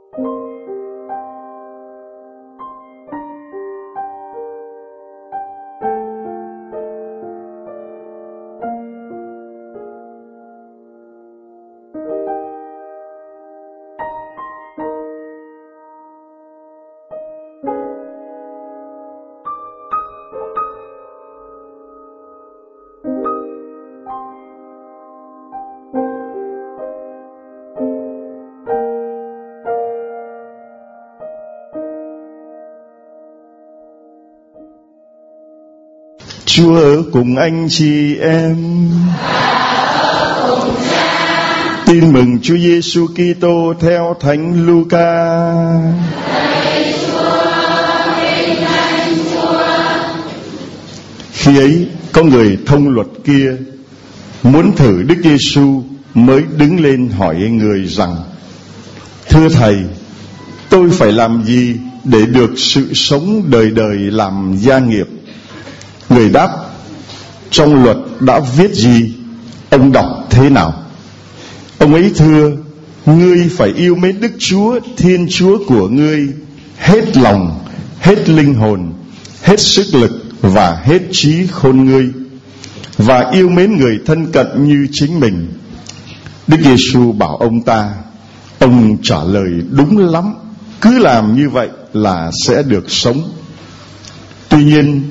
Chúa ở cùng anh chị em. Tin mừng Chúa Giêsu Kitô theo Thánh Luca. Khi ấy có người thông luật kia muốn thử Đức Giêsu, mới đứng lên hỏi người rằng: Thưa Thầy, tôi phải làm gì để được sự sống đời đời làm gia nghiệp? Người đáp: Trong luật đã viết gì? Ông đọc thế nào? Ông ấy thưa: Ngươi phải yêu mến Đức Chúa Thiên Chúa của ngươi hết lòng, hết linh hồn, hết sức lực và hết trí khôn ngươi, và yêu mến người thân cận như chính mình. Đức Giêsu bảo ông ta: Ông trả lời đúng lắm, cứ làm như vậy là sẽ được sống. Tuy nhiên,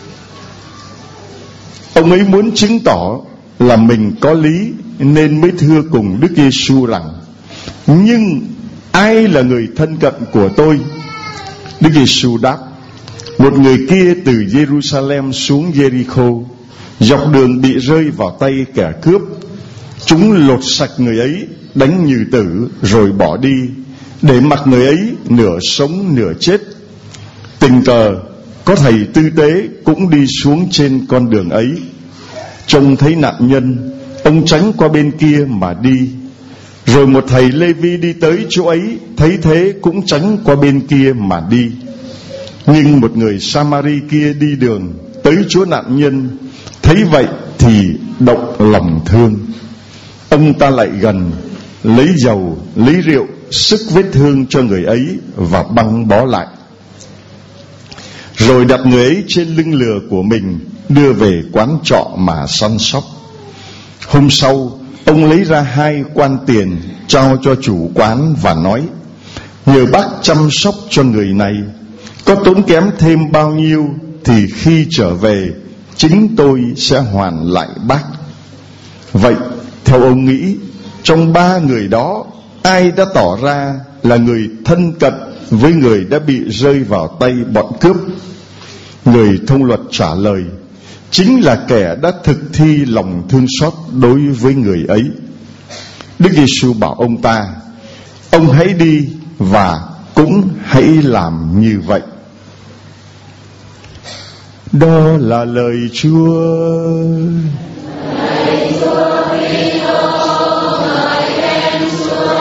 ông ấy muốn chứng tỏ là mình có lý, nên mới thưa cùng Đức Giêsu rằng: Nhưng ai là người thân cận của tôi? Đức Giêsu đáp: Một người kia từ Jerusalem xuống Jericho, dọc đường bị rơi vào tay kẻ cướp. Chúng lột sạch người ấy, đánh như tử, rồi bỏ đi, để mặc người ấy nửa sống nửa chết. Tình cờ có thầy tư tế cũng đi xuống trên con đường ấy. Trông thấy nạn nhân, ông tránh qua bên kia mà đi. Rồi một thầy Lê-vi đi tới chỗ ấy, thấy thế cũng tránh qua bên kia mà đi. Nhưng một người Sa-ma-ri kia đi đường tới chỗ nạn nhân, thấy vậy thì động lòng thương. Ông ta lại gần, lấy dầu, lấy rượu, sức vết thương cho người ấy và băng bó lại. Rồi đặt người ấy trên lưng lừa của mình, đưa về quán trọ mà săn sóc. Hôm sau, ông lấy ra 2 quan tiền, trao cho chủ quán và nói: Nhờ bác chăm sóc cho người này, có tốn kém thêm bao nhiêu thì khi trở về chính tôi sẽ hoàn lại bác. Vậy theo ông nghĩ, trong 3 người đó, ai đã tỏ ra là người thân cận với người đã bị rơi vào tay bọn cướp? Người thông luật trả lời: Chính là kẻ đã thực thi lòng thương xót đối với người ấy. Đức Giêsu bảo ông ta: Ông hãy đi và cũng hãy làm như vậy. Đó là lời Chúa. Lời Chúa Kitô, ngợi khen Chúa.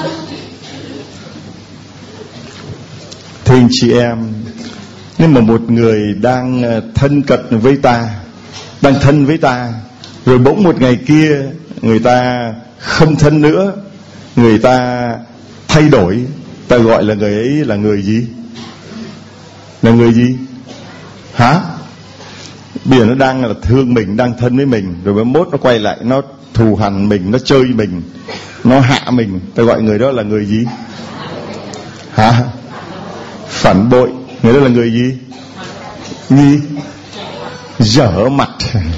Thưa anh chị em, nếu mà một người đang thân cận với ta, đang thân với ta, rồi bỗng một ngày kia người ta không thân nữa, người ta thay đổi, ta gọi là người ấy là người gì? Là người gì? Hả? Bây giờ nó đang là thương mình, đang thân với mình, rồi mới mốt nó quay lại, nó thù hằn mình, nó chơi mình, nó hạ mình, ta gọi người đó là người gì? Hả? Phản bội. Người đó là người gì? Gì? Dở mặt.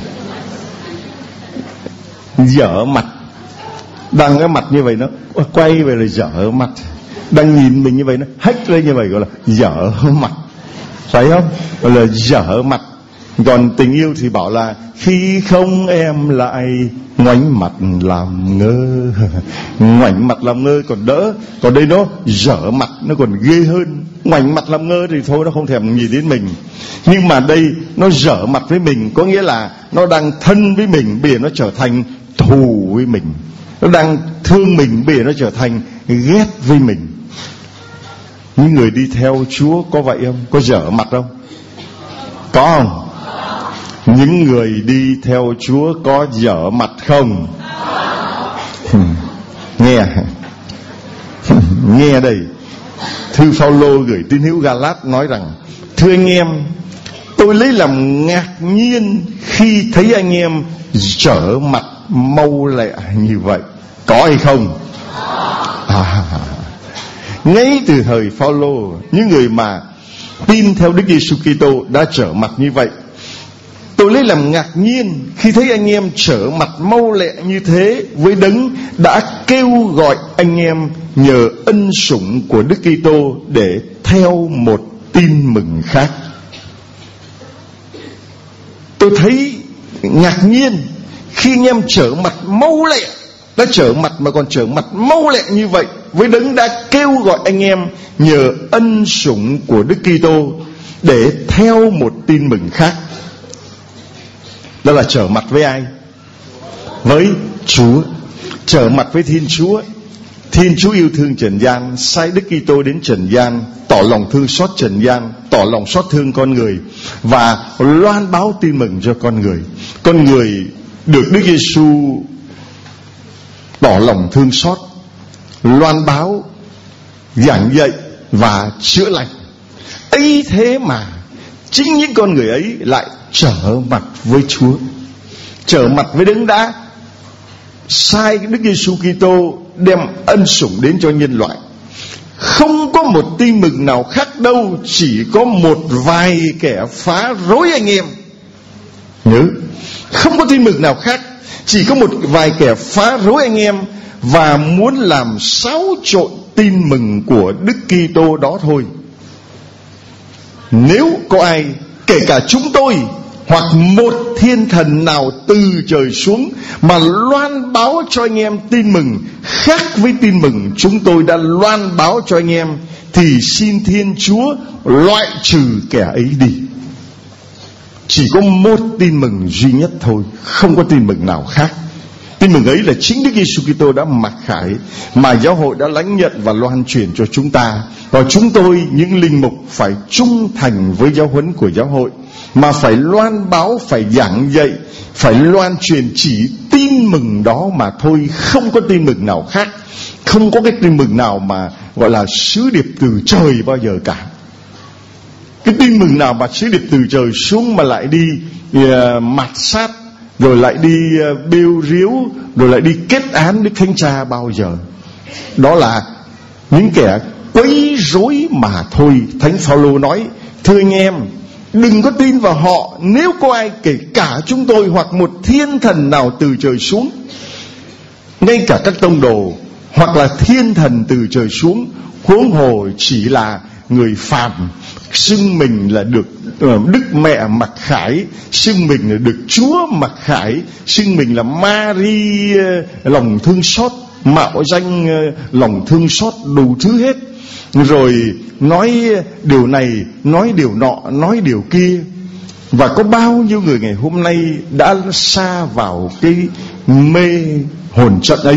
Dở mặt. Đang cái mặt như vậy nó quay về là dở mặt. Đang nhìn mình như vậy nó hách lên như vậy, gọi là dở mặt, phải không? Gọi là dở mặt. Còn tình yêu thì bảo là khi không em lại ngoảnh mặt làm ngơ. Ngoảnh mặt làm ngơ còn đỡ, còn đây nó dở mặt, nó còn ghê hơn. Ngoảnh mặt làm ngơ thì thôi, nó không thèm nhìn đến mình. Nhưng mà đây nó dở mặt với mình, có nghĩa là nó đang thân với mình, bây giờ nó trở thành thù với mình. Nó đang thương mình, bây giờ nó trở thành ghét với mình. Những người đi theo Chúa có vậy không? Có dở mặt không? Có không? Những người đi theo Chúa có dở mặt không? Nghe. Nghe đây. Thư Phaolô gửi tín hữu Ga-lát nói rằng: thưa anh em, tôi lấy làm ngạc nhiên khi thấy anh em trở mặt mau lẹ như vậy. Có hay không? Ngay từ thời Phaolô, những người mà tin theo Đức Giêsu Kitô đã trở mặt như vậy. Tôi lấy làm ngạc nhiên khi thấy anh em trở mặt mau lẹ như thế với Đấng đã kêu gọi anh em nhờ ân sủng của Đức Kitô để theo một tin mừng khác. Tôi thấy ngạc nhiên khi anh em trở mặt mau lẹ, đã trở mặt mà còn trở mặt mau lẹ như vậy với Đấng đã kêu gọi anh em nhờ ân sủng của Đức Kitô để theo một tin mừng khác. Đó là trở mặt với ai? Với Chúa. Trở mặt với Thiên Chúa. Thiên Chúa yêu thương trần gian, sai Đức Kitô đến trần gian, tỏ lòng thương xót trần gian, tỏ lòng xót thương con người và loan báo tin mừng cho con người. Con người được Đức Giêsu tỏ lòng thương xót, loan báo, giảng dạy và chữa lành. ấy thế mà chính những con người ấy lại trở mặt với Chúa, trở mặt với Đấng đã sai Đức Giêsu Kitô đem ân sủng đến cho nhân loại. Không có một tin mừng nào khác đâu, chỉ có một vài kẻ phá rối anh em. Nhớ, không có tin mừng nào khác, chỉ có một vài kẻ phá rối anh em và muốn làm xáo trộn tin mừng của Đức Kitô đó thôi. Nếu có ai, kể cả chúng tôi hoặc một thiên thần nào từ trời xuống mà loan báo cho anh em tin mừng khác với tin mừng chúng tôi đã loan báo cho anh em, thì xin Thiên Chúa loại trừ kẻ ấy đi. Chỉ có một tin mừng duy nhất thôi, không có tin mừng nào khác. Tin mừng ấy là chính Đức Giêsu Kitô đã mặc khải, mà giáo hội đã lãnh nhận và loan truyền cho chúng ta. Và chúng tôi, những linh mục, phải trung thành với giáo huấn của giáo hội, mà phải loan báo, phải giảng dạy, phải loan truyền chỉ tin mừng đó mà thôi, không có tin mừng nào khác. Không có cái tin mừng nào mà gọi là sứ điệp từ trời bao giờ cả. Cái tin mừng nào mà sứ điệp từ trời xuống mà lại đi mạt sát, rồi lại đi bêu riếu, rồi lại đi kết án Đức Thánh Cha bao giờ. Đó là những kẻ quấy rối mà thôi. Thánh Phaolô nói: thưa anh em, đừng có tin vào họ. Nếu có ai, kể cả chúng tôi hoặc một thiên thần nào từ trời xuống, ngay cả các tông đồ hoặc là thiên thần từ trời xuống, huống hồ chỉ là người phàm, xưng mình là được Đức Mẹ mặc khải, xưng mình là được Chúa mặc khải, xưng mình là Mary lòng thương xót, mạo danh lòng thương xót, đủ thứ hết, rồi nói điều này, nói điều nọ, nói điều kia. Và có bao nhiêu người ngày hôm nay đã sa vào cái mê hồn trận ấy.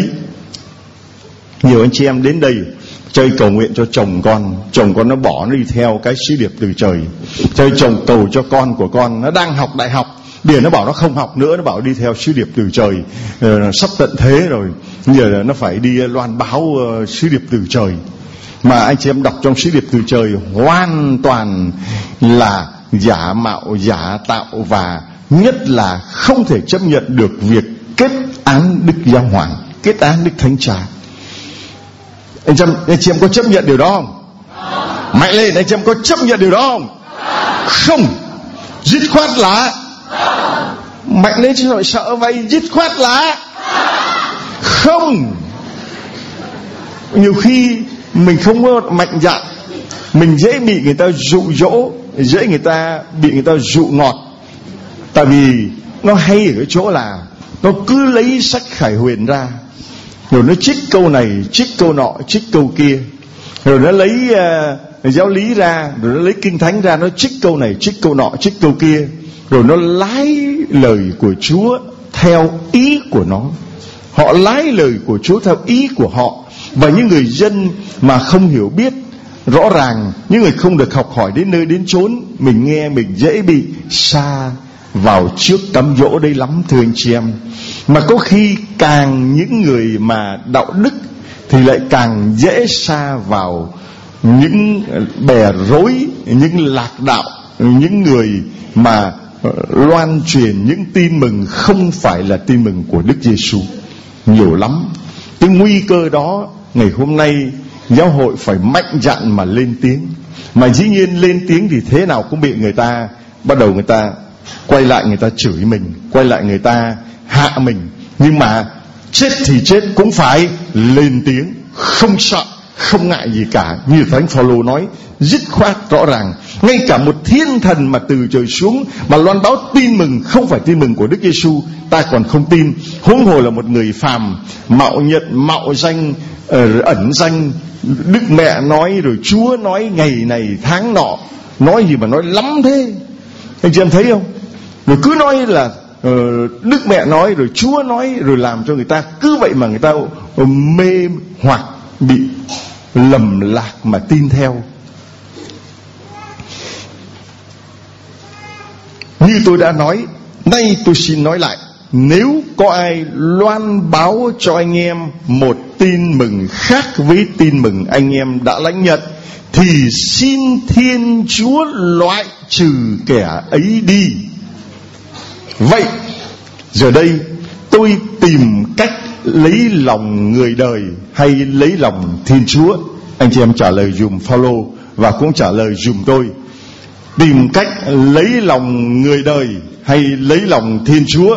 Nhiều anh chị em đến đây chơi cầu nguyện cho chồng con nó bỏ, nó đi theo cái sứ điệp từ trời. Chơi chồng cầu cho con của con, nó đang học đại học, bây giờ nó bảo nó không học nữa, nó bảo đi theo sứ điệp từ trời, sắp tận thế rồi, giờ nó phải đi loan báo sứ điệp từ trời. Mà anh chị em đọc trong sứ điệp từ trời hoàn toàn là giả mạo, giả tạo, và nhất là không thể chấp nhận được việc kết án Đức Giáo Hoàng, kết án Đức Thánh Cha. Anh chị em có chấp nhận điều đó không? Mạnh lên, anh chị em có chấp nhận điều đó không? Không. Dứt khoát là mạnh lên chứ rồi sợ vậy. Dứt khoát là không. Nhiều khi mình không có mạnh dạn, mình dễ bị người ta dụ dỗ, dễ bị người ta dụ ngọt. Tại vì nó hay ở cái chỗ là nó cứ lấy sách Khải Huyền ra, rồi nó trích câu này, trích câu nọ, trích câu kia, rồi nó lấy giáo lý ra, rồi nó lấy kinh thánh ra, nó trích câu này, trích câu nọ, trích câu kia, rồi nó lái lời của Chúa theo ý của nó. Họ lái lời của Chúa theo ý của họ. Và những người dân mà không hiểu biết, rõ ràng những người không được học hỏi đến nơi đến chốn, mình nghe mình dễ bị sa vào trước cám dỗ đây lắm, thưa anh chị em. Mà có khi càng những người mà đạo đức thì lại càng dễ sa vào những bè rối, những lạc đạo, những người mà loan truyền những tin mừng không phải là tin mừng của Đức Giêsu nhiều lắm. Cái nguy cơ đó ngày hôm nay giáo hội phải mạnh dạn mà lên tiếng. Mà dĩ nhiên lên tiếng thì thế nào cũng bị người ta bắt đầu, người ta quay lại, người ta chửi mình, quay lại người ta hạ mình. Nhưng mà chết thì chết cũng phải lên tiếng, không sợ, không ngại gì cả. Như Thánh Phaolô nói dứt khoát rõ ràng, ngay cả một thiên thần mà từ trời xuống mà loan báo tin mừng không phải tin mừng của Đức Giêsu, ta còn không tin, huống hồ là một người phàm mạo nhận mạo danh, ẩn danh. Đức Mẹ nói, rồi Chúa nói ngày này tháng nọ, nói gì mà nói lắm thế, anh chị em thấy không? Rồi cứ nói là Đức Mẹ nói, rồi Chúa nói, rồi làm cho người ta cứ vậy mà người ta mê hoặc bị lầm lạc mà tin theo. Như tôi đã nói, nay tôi xin nói lại, nếu có ai loan báo cho anh em một tin mừng khác với tin mừng anh em đã lãnh nhận, thì xin Thiên Chúa loại trừ kẻ ấy đi. Vậy giờ đây tôi tìm cách lấy lòng người đời hay lấy lòng Thiên Chúa? Anh chị em trả lời dùm Phaolô và cũng trả lời dùm tôi. Tìm cách lấy lòng người đời hay lấy lòng Thiên Chúa?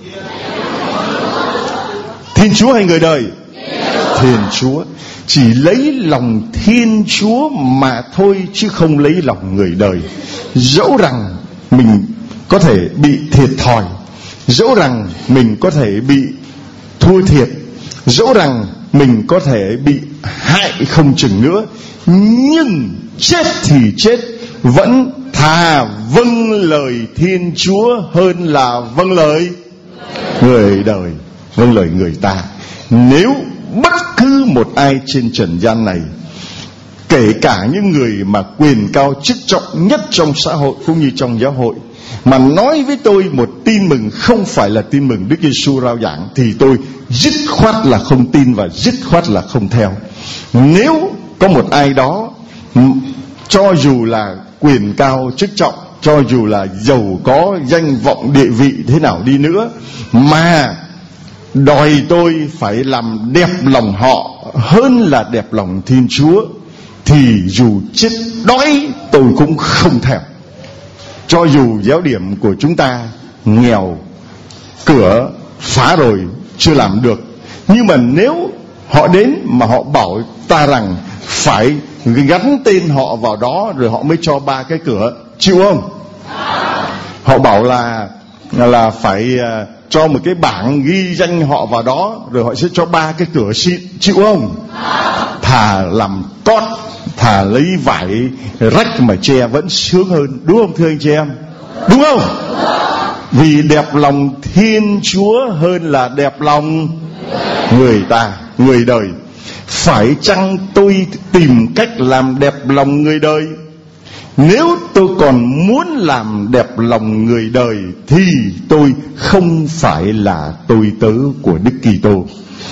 Thiên Chúa hay người đời? Thiên Chúa. Chỉ lấy lòng Thiên Chúa mà thôi, chứ không lấy lòng người đời. Dẫu rằng mình có thể bị thiệt thòi, dẫu rằng mình có thể bị thua thiệt, dẫu rằng mình có thể bị hại không chừng nữa, nhưng chết thì chết, vẫn thà vâng lời Thiên Chúa hơn là vâng lời người đời, vâng lời người ta. Nếu bất cứ một ai trên trần gian này, kể cả những người mà quyền cao chức trọng nhất trong xã hội cũng như trong giáo hội, mà nói với tôi một tin mừng không phải là tin mừng Đức Giêsu rao giảng, thì tôi dứt khoát là không tin và dứt khoát là không theo. Nếu có một ai đó, cho dù là quyền cao chức trọng, cho dù là giàu có danh vọng địa vị thế nào đi nữa, mà đòi tôi phải làm đẹp lòng họ hơn là đẹp lòng Thiên Chúa, thì dù chết đói tôi cũng không theo. Cho dù giáo điểm của chúng ta nghèo, cửa phá rồi chưa làm được, nhưng mà nếu họ đến mà họ bảo ta rằng phải gắn tên họ vào đó rồi họ mới cho 3 cái cửa, chịu không? Họ bảo là phải cho một cái bảng ghi danh họ vào đó rồi họ sẽ cho 3 cái cửa xịn, chịu không? Thà làm cót, thà lấy vải rách mà che vẫn sướng hơn, đúng không thưa anh chị em? Đúng không? Vì đẹp lòng Thiên Chúa hơn là đẹp lòng người ta, người đời. Phải chăng tôi tìm cách làm đẹp lòng người đời? Nếu tôi còn muốn làm đẹp lòng người đời thì tôi không phải là tôi tớ của Đức Kitô.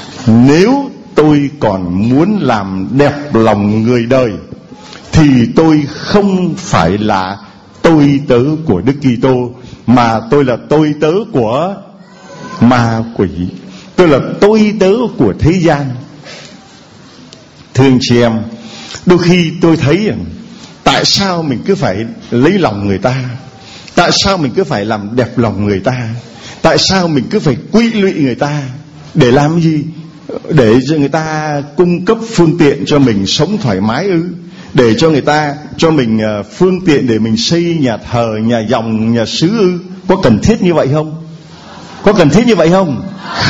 Nếu tôi còn muốn làm đẹp lòng người đời thì tôi không phải là tôi tớ của Đức Kitô, mà tôi là tôi tớ của ma quỷ. Tôi là tôi tớ của thế gian. Thưa anh chị em, đôi khi tôi thấy tại sao mình cứ phải lấy lòng người ta? Tại sao mình cứ phải làm đẹp lòng người ta? Tại sao mình cứ phải quỵ lụy người ta? Để làm gì? Để cho người ta cung cấp phương tiện cho mình sống thoải mái ư? Để cho người ta cho mình phương tiện để mình xây nhà thờ, nhà dòng, nhà xứ ư? Có cần thiết như vậy không? Có cần thiết như vậy không?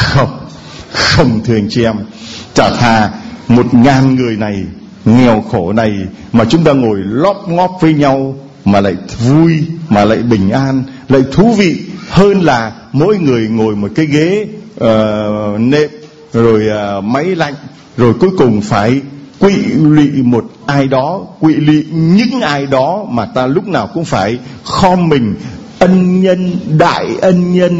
Không thưa anh chị em. Chả thà 1.000 người này nghèo khổ này mà chúng ta ngồi lóp ngóp với nhau mà lại vui, mà lại bình an, lại thú vị, hơn là mỗi người ngồi một cái ghế nệm, rồi máy lạnh, rồi cuối cùng phải quỵ lụy một ai đó, quỵ lụy những ai đó mà ta lúc nào cũng phải khom mình ân nhân, đại ân nhân,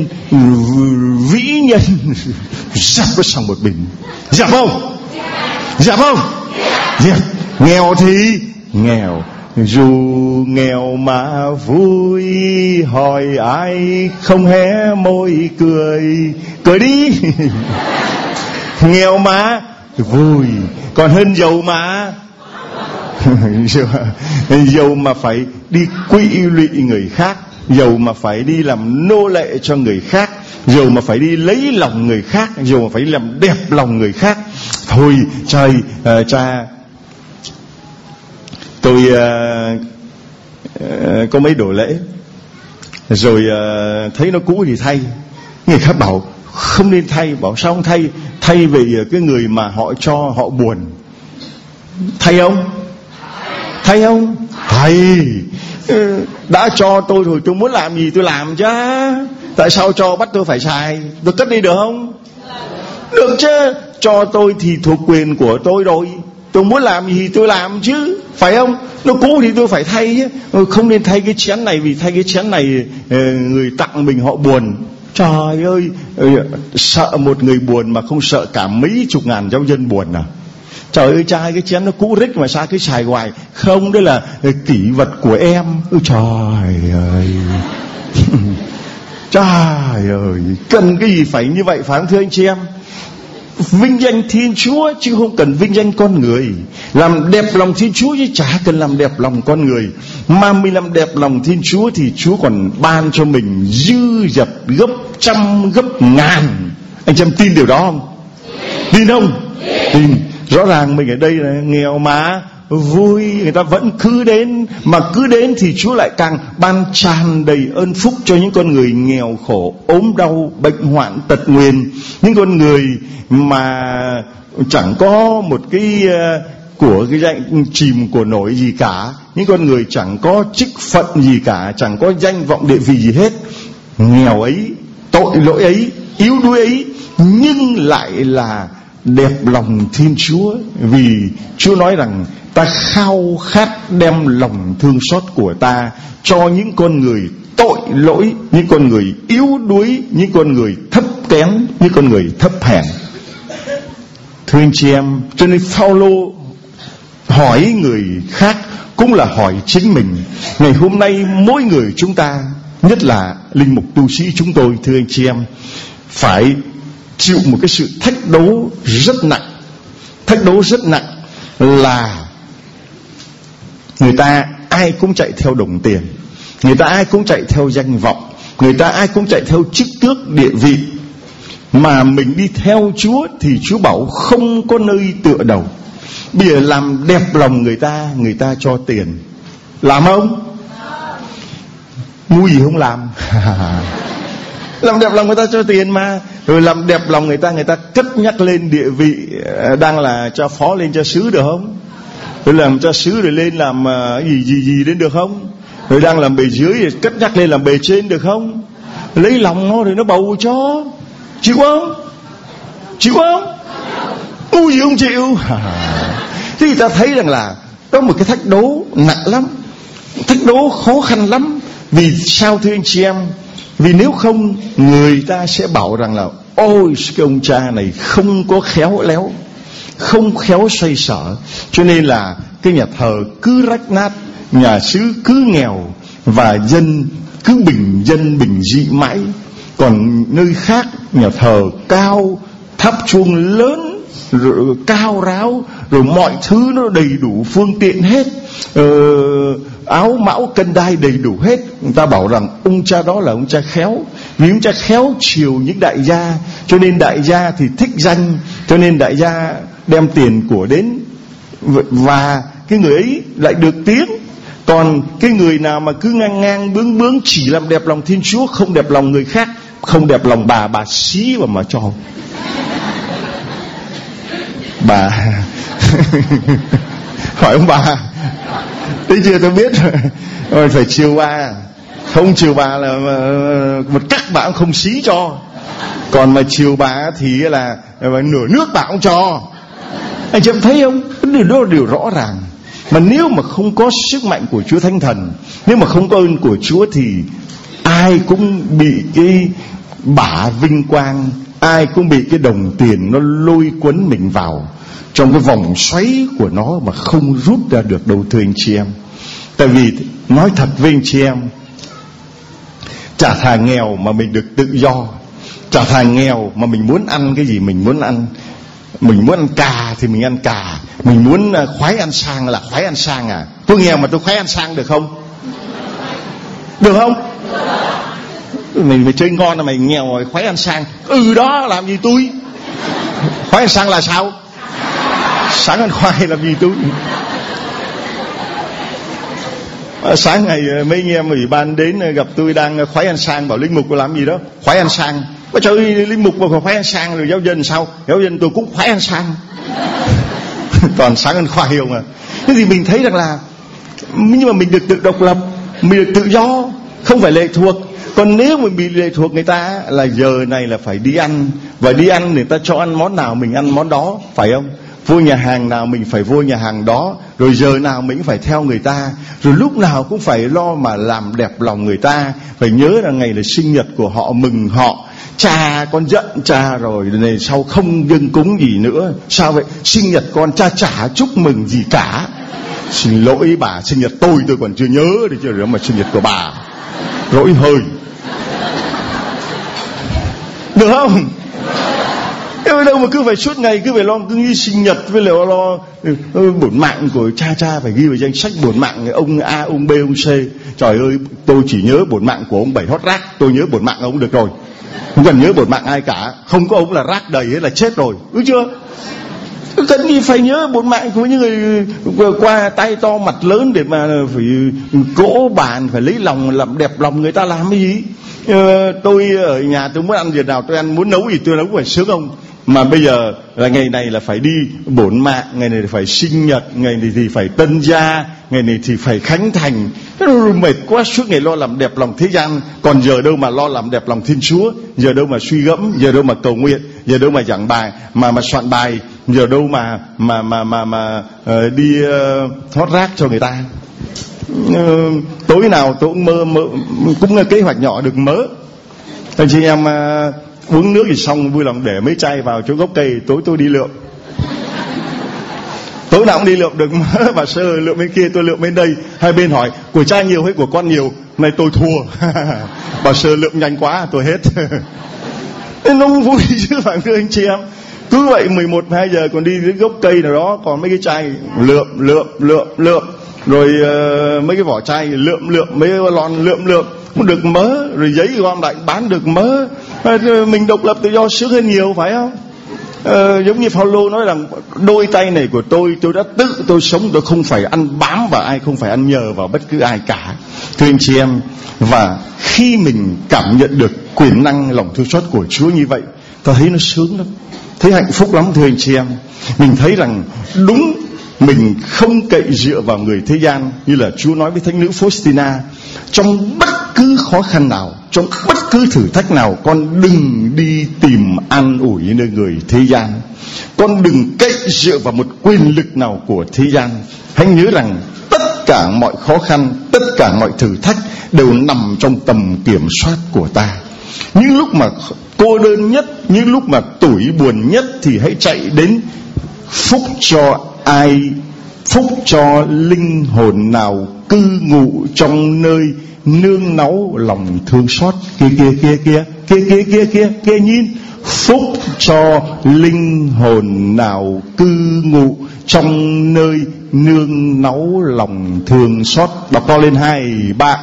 vĩ nhân dập nó sang một bình. Dập không? Dập không? Dập. Nghèo thì nghèo, dù nghèo mà vui, hỏi ai không hé môi cười. Cười đi. Nghèo mà vui còn hơn giàu mà giàu mà phải đi quỵ lụy người khác, giàu mà phải đi làm nô lệ cho người khác, giàu mà phải đi lấy lòng người khác, giàu mà phải đi làm đẹp lòng người khác. Thôi trời, cha tôi có mấy đồ lễ rồi thấy nó cũ thì thay. Người khác bảo không nên thay, bảo sao không thay? Thay vì cái người mà họ cho họ buồn. Thay không? Thay không? Thay. Đã cho tôi rồi, tôi muốn làm gì tôi làm chứ. Tại sao cho bắt tôi phải xài? Tôi cất đi được không? Được chứ. Cho tôi thì thuộc quyền của tôi rồi, tôi muốn làm gì tôi làm chứ, phải không? Nó cũ thì tôi phải thay chứ. Không nên thay cái chén này, vì thay cái chén này người tặng mình họ buồn. Trời ơi, sợ một người buồn mà không sợ cả mấy chục ngàn giáo dân buồn à? Trời ơi cha, cái chén nó cũ rích mà sao cứ xài hoài? Không, đó là kỷ vật của em. Trời ơi. Trời ơi, cần cái gì phải như vậy, phải không thưa anh chị em? Vinh danh Thiên Chúa chứ không cần vinh danh con người. Làm đẹp lòng Thiên Chúa chứ chả cần làm đẹp lòng con người. Mà mình làm đẹp lòng Thiên Chúa thì Chúa còn ban cho mình dư dật gấp trăm gấp ngàn. Anh chị em tin điều đó không? Tin không? Tin. Rõ ràng mình ở đây là nghèo mà vui, người ta vẫn cứ đến. Mà cứ đến thì Chúa lại càng ban tràn đầy ơn phúc cho những con người nghèo khổ, ốm đau, bệnh hoạn, tật nguyền. Những con người mà chẳng có một cái của cái danh chìm của nổi gì cả. Những con người chẳng có chức phận gì cả, chẳng có danh vọng địa vị gì hết. Nghèo ấy, tội lỗi ấy, yếu đuối ấy, nhưng lại là đẹp lòng Thiên Chúa. Vì Chúa nói rằng ta khao khát đem lòng thương xót của ta cho những con người tội lỗi, những con người yếu đuối, những con người thấp kém, những con người thấp hèn. Thưa anh chị em, cho nên Phao-lô hỏi người khác cũng là hỏi chính mình. Ngày hôm nay mỗi người chúng ta, nhất là linh mục tu sĩ chúng tôi, thưa anh chị em, phải chịu một cái sự thách đố rất nặng. Thách đố rất nặng là người ta ai cũng chạy theo đồng tiền, người ta ai cũng chạy theo danh vọng, người ta ai cũng chạy theo chức tước địa vị. Mà mình đi theo Chúa thì Chúa bảo không có nơi tựa đầu. Bây giờ làm đẹp lòng người ta cho tiền, làm không? Ngu gì không làm. Làm đẹp lòng người ta cho tiền mà. Rồi làm đẹp lòng người ta cất nhắc lên địa vị, đang là cho phó lên cho sứ được không? Rồi làm cho sứ rồi lên làm gì đến được không? Rồi đang làm bề dưới thì cất nhắc lên làm bề trên được không? Lấy lòng nó rồi nó bầu cho. Chịu không? Chịu không? U gì không chịu. Thì ta thấy rằng là đó một cái thách đố nặng lắm, thách đố khó khăn lắm. Vì sao thưa anh chị em? Vì nếu không người ta sẽ bảo rằng là ôi cái ông cha này không có khéo léo, không khéo xoay sở, cho nên là cái nhà thờ cứ rách nát, nhà xứ cứ nghèo, và dân cứ bình dị mãi. Còn nơi khác nhà thờ cao, tháp chuông lớn, rồi cao ráo, rồi mọi thứ nó đầy đủ phương tiện hết, áo mão cân đai đầy đủ hết. Người ta bảo rằng ông cha đó là ông cha khéo, vì ông cha khéo chiều những đại gia, cho nên đại gia thì thích danh, cho nên đại gia đem tiền của đến, và cái người ấy lại được tiếng. Còn cái người nào mà cứ ngang bướng chỉ làm đẹp lòng Thiên Chúa, không đẹp lòng người khác, không đẹp lòng bà xí mà cho. Bà hỏi ông bà, đấy chưa, tôi biết rồi, phải chiều bà, không chiều bà là một cách bà cũng không xí cho. Còn mà chiều bà thì là nửa nước bà cũng cho. Anh chị em thấy không? Điều đó là điều rõ ràng. Mà nếu mà không có sức mạnh của Chúa Thánh Thần, nếu mà không có ơn của Chúa thì ai cũng bị cái bả vinh quang, ai cũng bị cái đồng tiền nó lôi cuốn mình vào. trong cái vòng xoáy của nó mà không rút ra được đâu, thưa anh chị em. Tại vì nói thật với anh chị em, chả thà nghèo mà mình được tự do, chả thà nghèo mà mình muốn ăn cái gì mình muốn ăn. Mình muốn ăn cà thì mình ăn cà, mình muốn khoái ăn sang là khoái ăn sang à. Tôi nghèo mà tôi khoái ăn sang được không? Được không? Mình phải chơi ngon là mày nghèo rồi khoái ăn sang. Đó làm gì tôi? Khoái ăn sang là sao? Sáng ăn khoai làm gì tôi? Sáng ngày mấy anh em ủy ban đến gặp tôi đang khoái ăn sang, bảo linh mục làm gì đó khoái ăn sang. Ôi trời ơi, linh mục mà khoái ăn sang rồi giáo dân sao? Giáo dân tôi cũng khoái ăn sang. Toàn sáng ăn khoai không à. Thế thì mình thấy rằng là, nhưng mà mình được tự độc lập, mình được tự do, không phải lệ thuộc. Còn nếu mình bị lệ thuộc người ta là giờ này là phải đi ăn, và đi ăn người ta cho ăn món nào mình ăn món đó, phải không? Vô nhà hàng nào mình phải vô nhà hàng đó, rồi giờ nào mình phải theo người ta, rồi lúc nào cũng phải lo mà làm đẹp lòng người ta, phải nhớ là ngày là sinh nhật của họ, mừng họ. Cha con giận cha rồi, này sau không dâng cúng gì nữa. Sao vậy? Sinh nhật con cha chả chúc mừng gì cả. Xin lỗi bà, sinh nhật tôi còn chưa nhớ được chứ, mà sinh nhật của bà lỗi hơi. Được không? Em đâu mà cứ phải suốt ngày cứ phải lo, cứ nghĩ sinh nhật với lo bổn mạng của cha phải ghi vào danh sách bổn mạng ông A, ông B, ông C. Trời ơi, tôi chỉ nhớ bổn mạng của ông Bảy hót rác, tôi nhớ bổn mạng ông được rồi. Không cần nhớ bổn mạng ai cả, không có ông là rác đầy hết là chết rồi, đúng chưa? Cần gì phải nhớ bổn mạng của những người qua tay to mặt lớn để mà phải cỗ bàn, phải lấy lòng làm đẹp lòng người ta làm cái gì? Tôi ở nhà tôi muốn ăn gì nào tôi ăn, muốn nấu gì tôi nấu, phải sướng không? Mà bây giờ là ngày này là phải đi bổn mạng, ngày này phải sinh nhật, ngày này thì phải tân gia, ngày này thì phải khánh thành. Mệt quá, suốt ngày lo làm đẹp lòng thế gian, còn giờ đâu mà lo làm đẹp lòng Thiên Chúa, giờ đâu mà suy gẫm, giờ đâu mà cầu nguyện, giờ đâu mà giảng bài, mà soạn bài, giờ đâu mà đi thoát rác cho người ta. Tối nào tôi cũng mơ cũng kế hoạch nhỏ được mớ. Anh chị em uống nước thì xong vui lòng để mấy chai vào chỗ gốc cây, tối tôi đi lượm. Tối nào cũng đi lượm được mớ, bà Sơ lượm bên kia tôi lượm bên đây. Hai bên hỏi của cha nhiều hay của con nhiều? Này tôi thua. Bà Sơ lượm nhanh quá tôi hết. Nên nó vui chứ phải thưa anh chị em. Cứ vậy 11-12 giờ còn đi đến gốc cây nào đó, còn mấy cái chai lượm. Rồi mấy cái vỏ chai lượm, mấy cái lon lượm cũng được mớ, rồi giấy gom lại bán được mớ. Mình độc lập tự do sướng hơn nhiều, phải không? Giống như Phaolô nói rằng đôi tay này của tôi đã tự tôi sống, tôi không phải ăn bám vào ai, không phải ăn nhờ vào bất cứ ai cả. Thưa anh chị em, và khi mình cảm nhận được quyền năng lòng thương xót của Chúa như vậy, ta thấy nó sướng lắm, thấy hạnh phúc lắm. Thưa anh chị em, mình thấy rằng đúng, mình không cậy dựa vào người thế gian, như là Chúa nói với thánh nữ Faustina, trong bất cứ khó khăn nào, trong bất cứ thử thách nào, con đừng đi tìm an ủi nơi người thế gian, con đừng cậy dựa vào một quyền lực nào của thế gian. Hãy nhớ rằng tất cả mọi khó khăn, tất cả mọi thử thách đều nằm trong tầm kiểm soát của ta. Những lúc mà cô đơn nhất, những lúc mà tủi buồn nhất thì hãy chạy đến phúc cho ai, phúc cho linh hồn nào cư ngụ trong nơi nương náu lòng thương xót. Kia nhìn, phúc cho linh hồn nào cư ngụ trong nơi nương náu lòng thương xót. Đọc to lên 2, 3.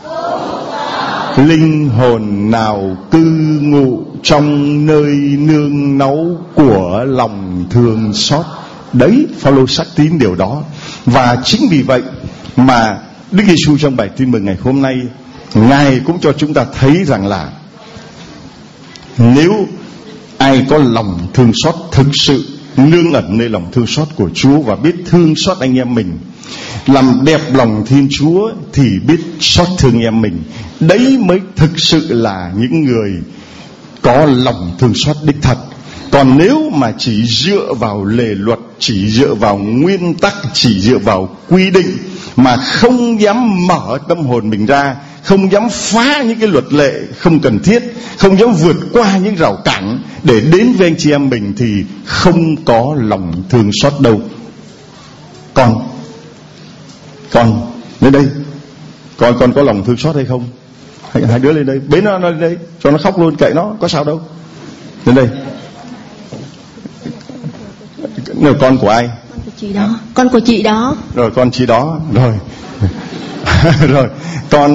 Linh hồn nào cư ngụ trong nơi nương náu của lòng thương xót. Đấy, Phaolô xác tín điều đó. Và chính vì vậy mà Đức Giêsu trong bài tin mừng ngày hôm nay, Ngài cũng cho chúng ta thấy rằng là nếu ai có lòng thương xót thực sự, nương ẩn nơi lòng thương xót của Chúa và biết thương xót anh em mình, làm đẹp lòng Thiên Chúa thì biết xót thương em mình, đấy mới thực sự là những người có lòng thương xót đích thật. Còn nếu mà chỉ dựa vào lề luật, chỉ dựa vào nguyên tắc, chỉ dựa vào quy định mà không dám mở tâm hồn mình ra, không dám phá những cái luật lệ không cần thiết, không dám vượt qua những rào cản để đến với anh chị em mình thì không có lòng thương xót đâu. Con lên đây, con có lòng thương xót hay không? Hai đứa lên đây, bế nó lên đây, cho nó khóc luôn, kệ nó, có sao đâu. Lên đây. Nếu con của ai? Con của chị đó. Con của chị đó. Rồi con chị đó, rồi. Rồi, con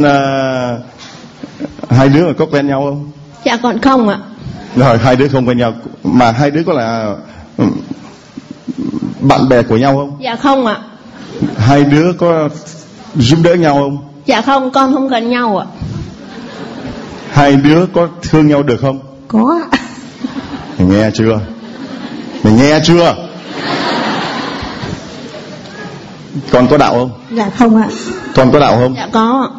hai đứa có quen nhau không? Dạ con không ạ. Rồi hai đứa không quen nhau, mà hai đứa có là bạn bè của nhau không? Dạ không ạ. Hai đứa có giúp đỡ nhau không? Dạ không, con không gần nhau ạ. Hai đứa có thương nhau được không? Có ạ. Mày nghe chưa? Mày nghe chưa? Con có đạo không? Dạ không ạ. Con có đạo không? Dạ có.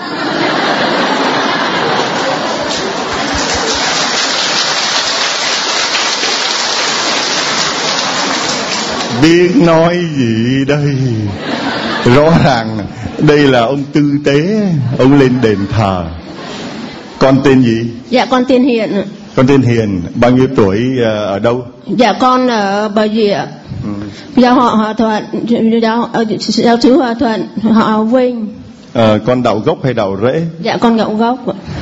Biết nói gì đây? Rõ ràng đây là ông tư tế, ông lên đền thờ. Con tên gì? Dạ con tên Hiền. Con tên Hiền. Bao nhiêu tuổi, ở đâu? Dạ con ở Bà Rịa. Giáo họ Hòa Thuận, giáo xứ Hòa Thuận, họ Vinh. Con đạo gốc hay đạo rễ? Dạ con đạo gốc.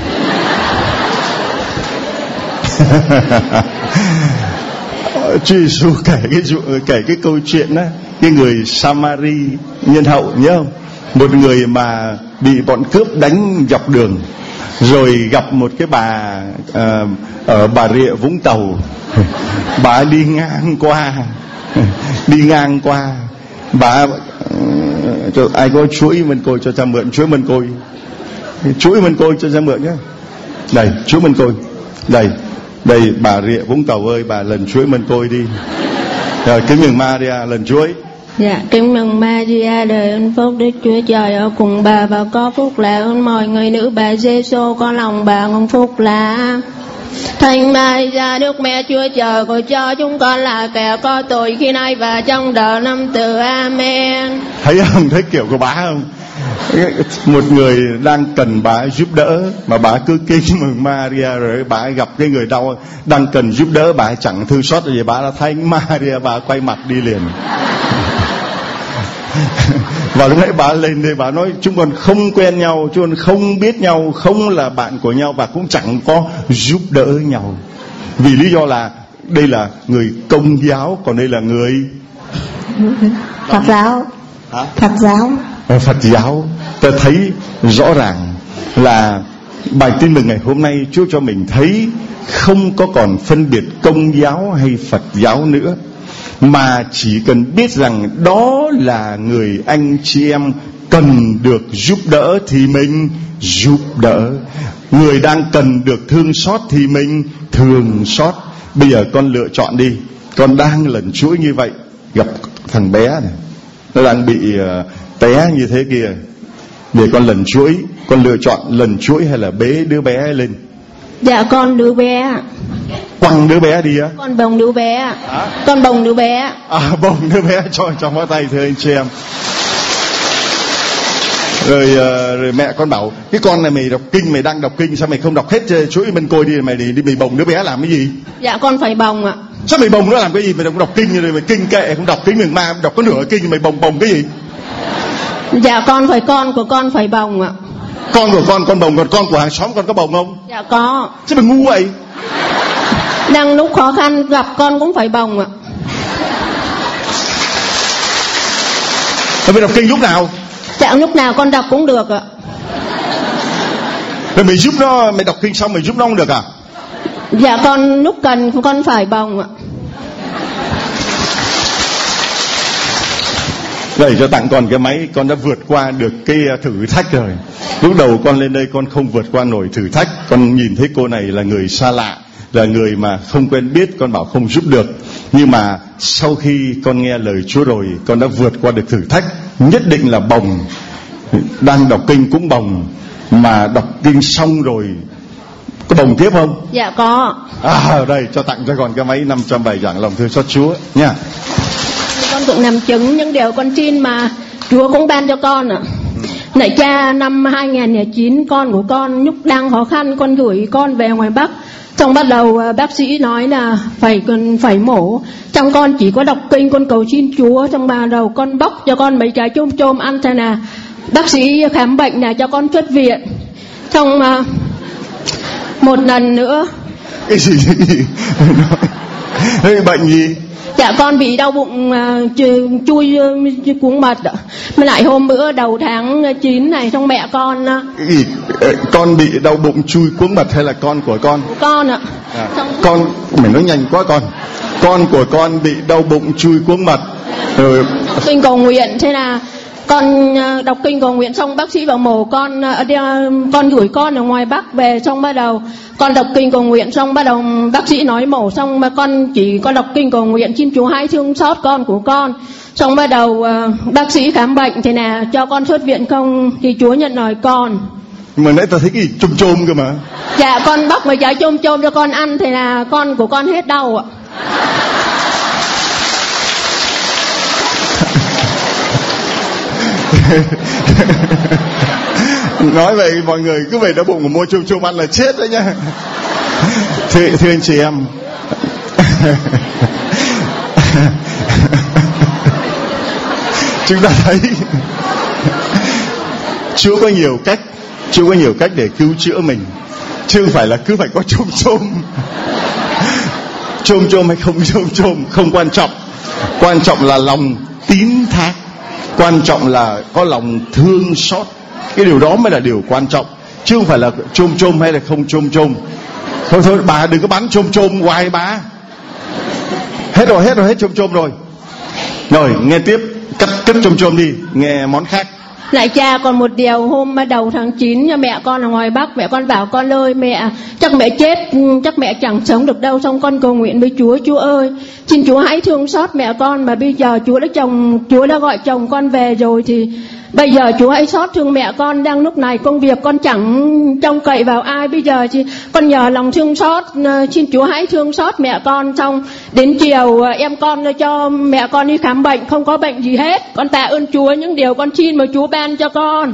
Chúa Giêsu kể cái câu chuyện đó, cái người Samari nhân hậu nhớ không? Một người mà bị bọn cướp đánh dọc đường, rồi gặp một cái bà ở Bà Rịa Vũng Tàu. Bà đi ngang qua, bà ai có chuỗi mân côi cho cha mượn chuỗi mân côi cho cha mượn nhé. Đây chuỗi mân côi, đây Bà Rịa Vũng Tàu ơi, bà lần chuỗi mân côi đi. Rồi kính mừng Maria lần chuỗi. Dạ kính mừng Maria đời ơn phúc, Đức Chúa Trời ở cùng bà và có phúc là ơn mọi người nữ bà Giêsu, có lòng bà ngon phúc là. Thánh Maria Đức Mẹ Chúa Trời, cầu cho chúng con là kẻ có tội khi nay và trong đời năm từ. Amen. Thấy không? Thấy kiểu của bà không? Một người đang cần bà giúp đỡ mà bà cứ kính mừng Maria, rồi bà gặp cái người đau đang cần giúp đỡ, bà chẳng thương xót gì, bà là Thánh Maria, bà quay mặt đi liền. Và lúc nãy bà lên đây bà nói chúng con không quen nhau, chúng con không biết nhau, không là bạn của nhau và cũng chẳng có giúp đỡ nhau. Vì lý do là đây là người Công giáo, còn đây là người Phật giáo. Hả? Phật giáo. Ta thấy rõ ràng là bài tin mừng ngày hôm nay Chúa cho mình thấy không có còn phân biệt Công giáo hay Phật giáo nữa, mà chỉ cần biết rằng đó là người anh chị em cần được giúp đỡ thì mình giúp đỡ, người đang cần được thương xót thì mình thương xót. Bây giờ con lựa chọn đi, con đang lần chuỗi như vậy, gặp thằng bé này nó đang bị té như thế kia, để con lần chuỗi, con lựa chọn lần chuỗi hay là bế đứa bé lên? Dạ con đứa bé. Quăng đứa bé đi á? Con bồng đứa bé. Hả? Con bồng đứa bé. Bồng đứa bé cho trong hóa tay thưa anh chị em. Rồi mẹ con bảo cái con này mày đọc kinh, mày đang đọc kinh sao mày không đọc hết chuỗi bên côi đi, mày mày bồng đứa bé làm cái gì? Dạ con phải bồng ạ. Sao mày bồng nó làm cái gì? Mày đọc kinh rồi mày kinh kệ, không đọc kinh mừng ma, đọc có nửa kinh mày bồng cái gì? Dạ con của con phải bồng ạ. Con của con bồng, còn con của hàng xóm con có bồng không? Dạ có. Chứ mày ngu vậy? Đang lúc khó khăn gặp con cũng phải bồng ạ. Mày đọc kinh lúc nào? Dạ lúc nào con đọc cũng được ạ. Rồi mày giúp nó, mày đọc kinh xong mày giúp nó không được à? Dạ con lúc cần con phải bồng ạ. Đây cho tặng con cái máy, con đã vượt qua được cái thử thách rồi. Lúc đầu con lên đây con không vượt qua nổi thử thách, con nhìn thấy cô này là người xa lạ, là người mà không quen biết, con bảo không giúp được. Nhưng mà sau khi con nghe lời Chúa rồi, con đã vượt qua được thử thách. Nhất định là bồng, đang đọc kinh cũng bồng, mà đọc kinh xong rồi có bồng tiếp không? Dạ có. Đây cho tặng cho con cái máy 500 bài giảng lòng thương xót Chúa nha. Con cũng làm chứng những điều con tin mà Chúa cũng ban cho con ạ. Lạy cha, năm 2009 con của con nhúc đang khó khăn, con gửi con về ngoài Bắc. Xong bắt đầu bác sĩ nói là phải mổ. Trong con chỉ có đọc kinh, con cầu xin Chúa. Xong bắt đầu con bóc cho con mấy trái chôm chôm ăn, thế là bác sĩ khám bệnh là cho con xuất viện. Xong một lần nữa. Cái gì? Nói bệnh gì? Dạ con bị đau bụng chui cuống mật. Mới lại hôm bữa đầu tháng 9 này, xong mẹ con. Con bị đau bụng chui cuống mật hay là con của con? Con ạ. Con, mày nói nhanh quá con. Con của con bị đau bụng chui cuống mật. Kinh cầu nguyện, thế là con đọc kinh cầu nguyện xong bác sĩ vào mổ con gửi con ở ngoài Bắc về. Xong bắt đầu con đọc kinh cầu nguyện xong bắt đầu bác sĩ nói mổ xong mà con đọc kinh cầu nguyện xin Chúa hãy thương xót con của con. Xong bắt đầu bác sĩ khám bệnh thế là cho con xuất viện không thì Chúa nhận lời con. Mà nãy ta thấy cái chôm chôm cơ mà. Dạ con bóc mấy trái chôm chôm cho con ăn thì là con của con hết đau ạ. Nói vậy mọi người cứ về đau bụng mà mua chôm chôm ăn là chết đấy nhá. Thưa anh chị em, chúng ta thấy Chúa có nhiều cách để cứu chữa mình, chứ không phải là cứ phải có chôm chôm hay không chôm chôm không quan trọng. Quan trọng là lòng tín thác, quan trọng là có lòng thương xót. Cái điều đó mới là điều quan trọng, chứ không phải là chôm hay là không chôm. Thôi bà đừng có bắn chôm hoài bà. Hết chôm rồi. Rồi nghe tiếp, cắt chôm đi, nghe món khác. Lại cha, còn một điều, hôm đầu tháng 9 mẹ con ở ngoài Bắc, mẹ con bảo con ơi mẹ, chắc mẹ chết, chắc mẹ chẳng sống được đâu. Xong con cầu nguyện với Chúa, Chúa ơi xin Chúa hãy thương xót mẹ con, mà bây giờ Chúa đã gọi chồng con về rồi thì bây giờ Chúa hãy xót thương mẹ con. Đang lúc này công việc con chẳng trông cậy vào ai, bây giờ con nhờ lòng thương xót, xin Chúa hãy thương xót mẹ con. Xong đến chiều em con cho mẹ con đi khám bệnh, không có bệnh gì hết. Con tạ ơn Chúa những điều con xin mà Chúa ban cho con.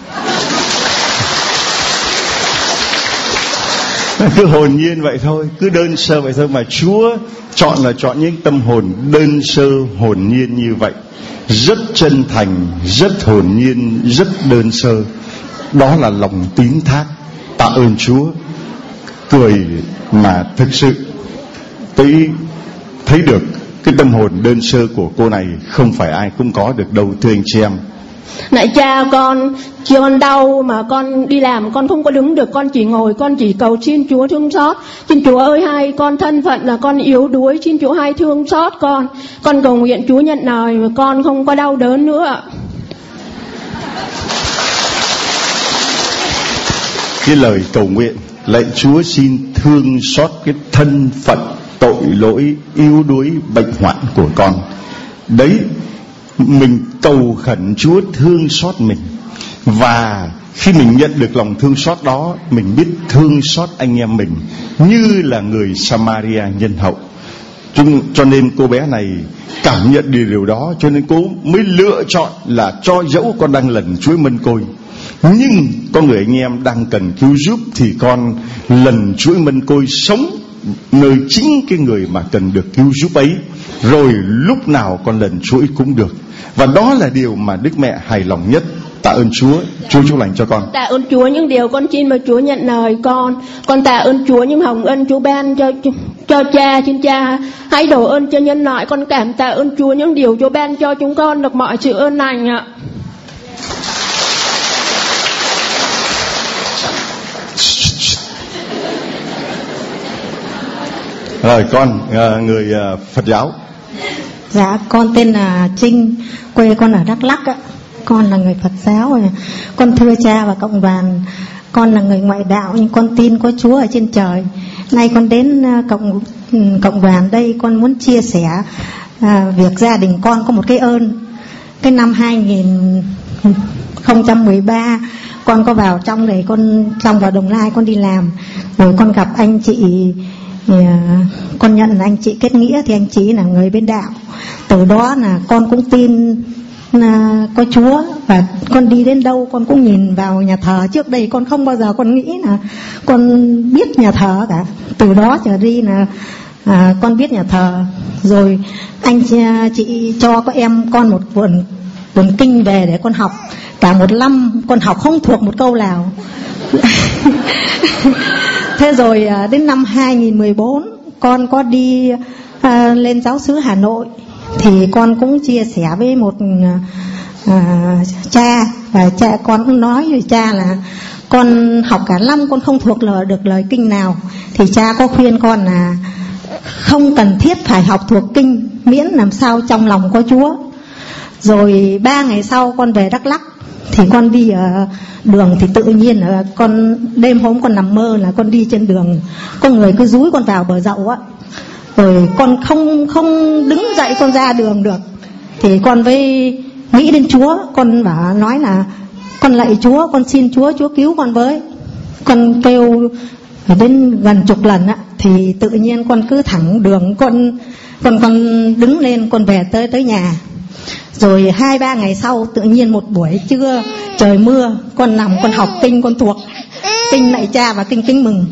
Cứ hồn nhiên vậy thôi, cứ đơn sơ vậy thôi, mà Chúa chọn là chọn những tâm hồn đơn sơ hồn nhiên như vậy, rất chân thành, rất hồn nhiên, rất đơn sơ. Đó là lòng tín thác. Tạ ơn Chúa. Cười mà thực sự thấy được cái tâm hồn đơn sơ của cô này không phải ai cũng có được đâu, thưa anh chị em. Này cha, con đau mà con đi làm con không có đứng được, con chỉ ngồi, con chỉ cầu xin Chúa thương xót. Xin Chúa ơi, hay con thân phận là con yếu đuối, xin Chúa hay thương xót con cầu nguyện Chúa nhận lời mà con không có đau đớn nữa. Cái lời cầu nguyện lạy Chúa xin thương xót cái thân phận tội lỗi yếu đuối bệnh hoạn của con. Đấy, mình cầu khẩn Chúa thương xót mình, và khi mình nhận được lòng thương xót đó, mình biết thương xót anh em mình như là người Samaria nhân hậu. Cho nên cô bé này cảm nhận được điều đó, cho nên cô mới lựa chọn là cho dẫu con đang lần chuỗi mân côi, nhưng có người anh em đang cần cứu giúp thì con lần chuỗi mân côi sống nơi chính cái người mà cần được cứu giúp ấy, rồi lúc nào con lần chuỗi cũng được. Và đó là điều mà Đức Mẹ hài lòng nhất. Tạ ơn Chúa. Chúa chúc lành cho con. Tạ ơn Chúa những điều con xin mà Chúa nhận lời con tạ ơn Chúa những hồng ân Chúa ban cho cha. Xin cha hãy đổ ơn cho nhân loại. Con cảm tạ ơn Chúa những điều Chúa ban cho chúng con được mọi sự ơn lành ạ. Rồi con người Phật giáo. Dạ, con tên là Trinh, quê con ở Đắk Lắk ạ. Con là người Phật giáo. Con thưa cha và cộng đoàn, con là người ngoại đạo nhưng con tin có Chúa ở trên trời. Nay con đến cộng đoàn đây, con muốn chia sẻ việc gia đình con có một cái ơn. Cái năm 2013 con có vào trong để trong vào Đồng Nai con đi làm, rồi con gặp anh chị. Con nhận là anh chị kết nghĩa thì anh chị là người bên đạo. Từ đó là con cũng tin có Chúa, và con đi đến đâu con cũng nhìn vào nhà thờ. Trước đây con không bao giờ con nghĩ là con biết nhà thờ cả. Từ đó trở đi là con biết nhà thờ. Rồi anh chị cho các em con một cuốn kinh về để con học. Cả một năm con học không thuộc một câu nào. Thế rồi đến năm 2014 con có đi lên giáo xứ Hà Nội, thì con cũng chia sẻ với một cha, và cha con cũng nói với cha là con học cả năm con không thuộc được lời kinh nào. Thì cha có khuyên con là không cần thiết phải học thuộc kinh, miễn làm sao trong lòng có Chúa. Rồi 3 ngày sau con về Đắk Lắk, thì con đi ở đường thì tự nhiên là con đêm hôm con nằm mơ là con đi trên đường, có người cứ dúi con vào bờ dậu á. Rồi con không đứng dậy con ra đường được, thì con với nghĩ đến Chúa. Con bảo nói là con lạy Chúa, con xin Chúa cứu con với. Con kêu đến gần 10 lần á, thì tự nhiên con cứ thẳng đường, con đứng lên con về tới nhà. Rồi 2-3 ngày sau tự nhiên một buổi trưa trời mưa, con nằm con học kinh, con thuộc kinh lạy Cha và kinh Kính Mừng.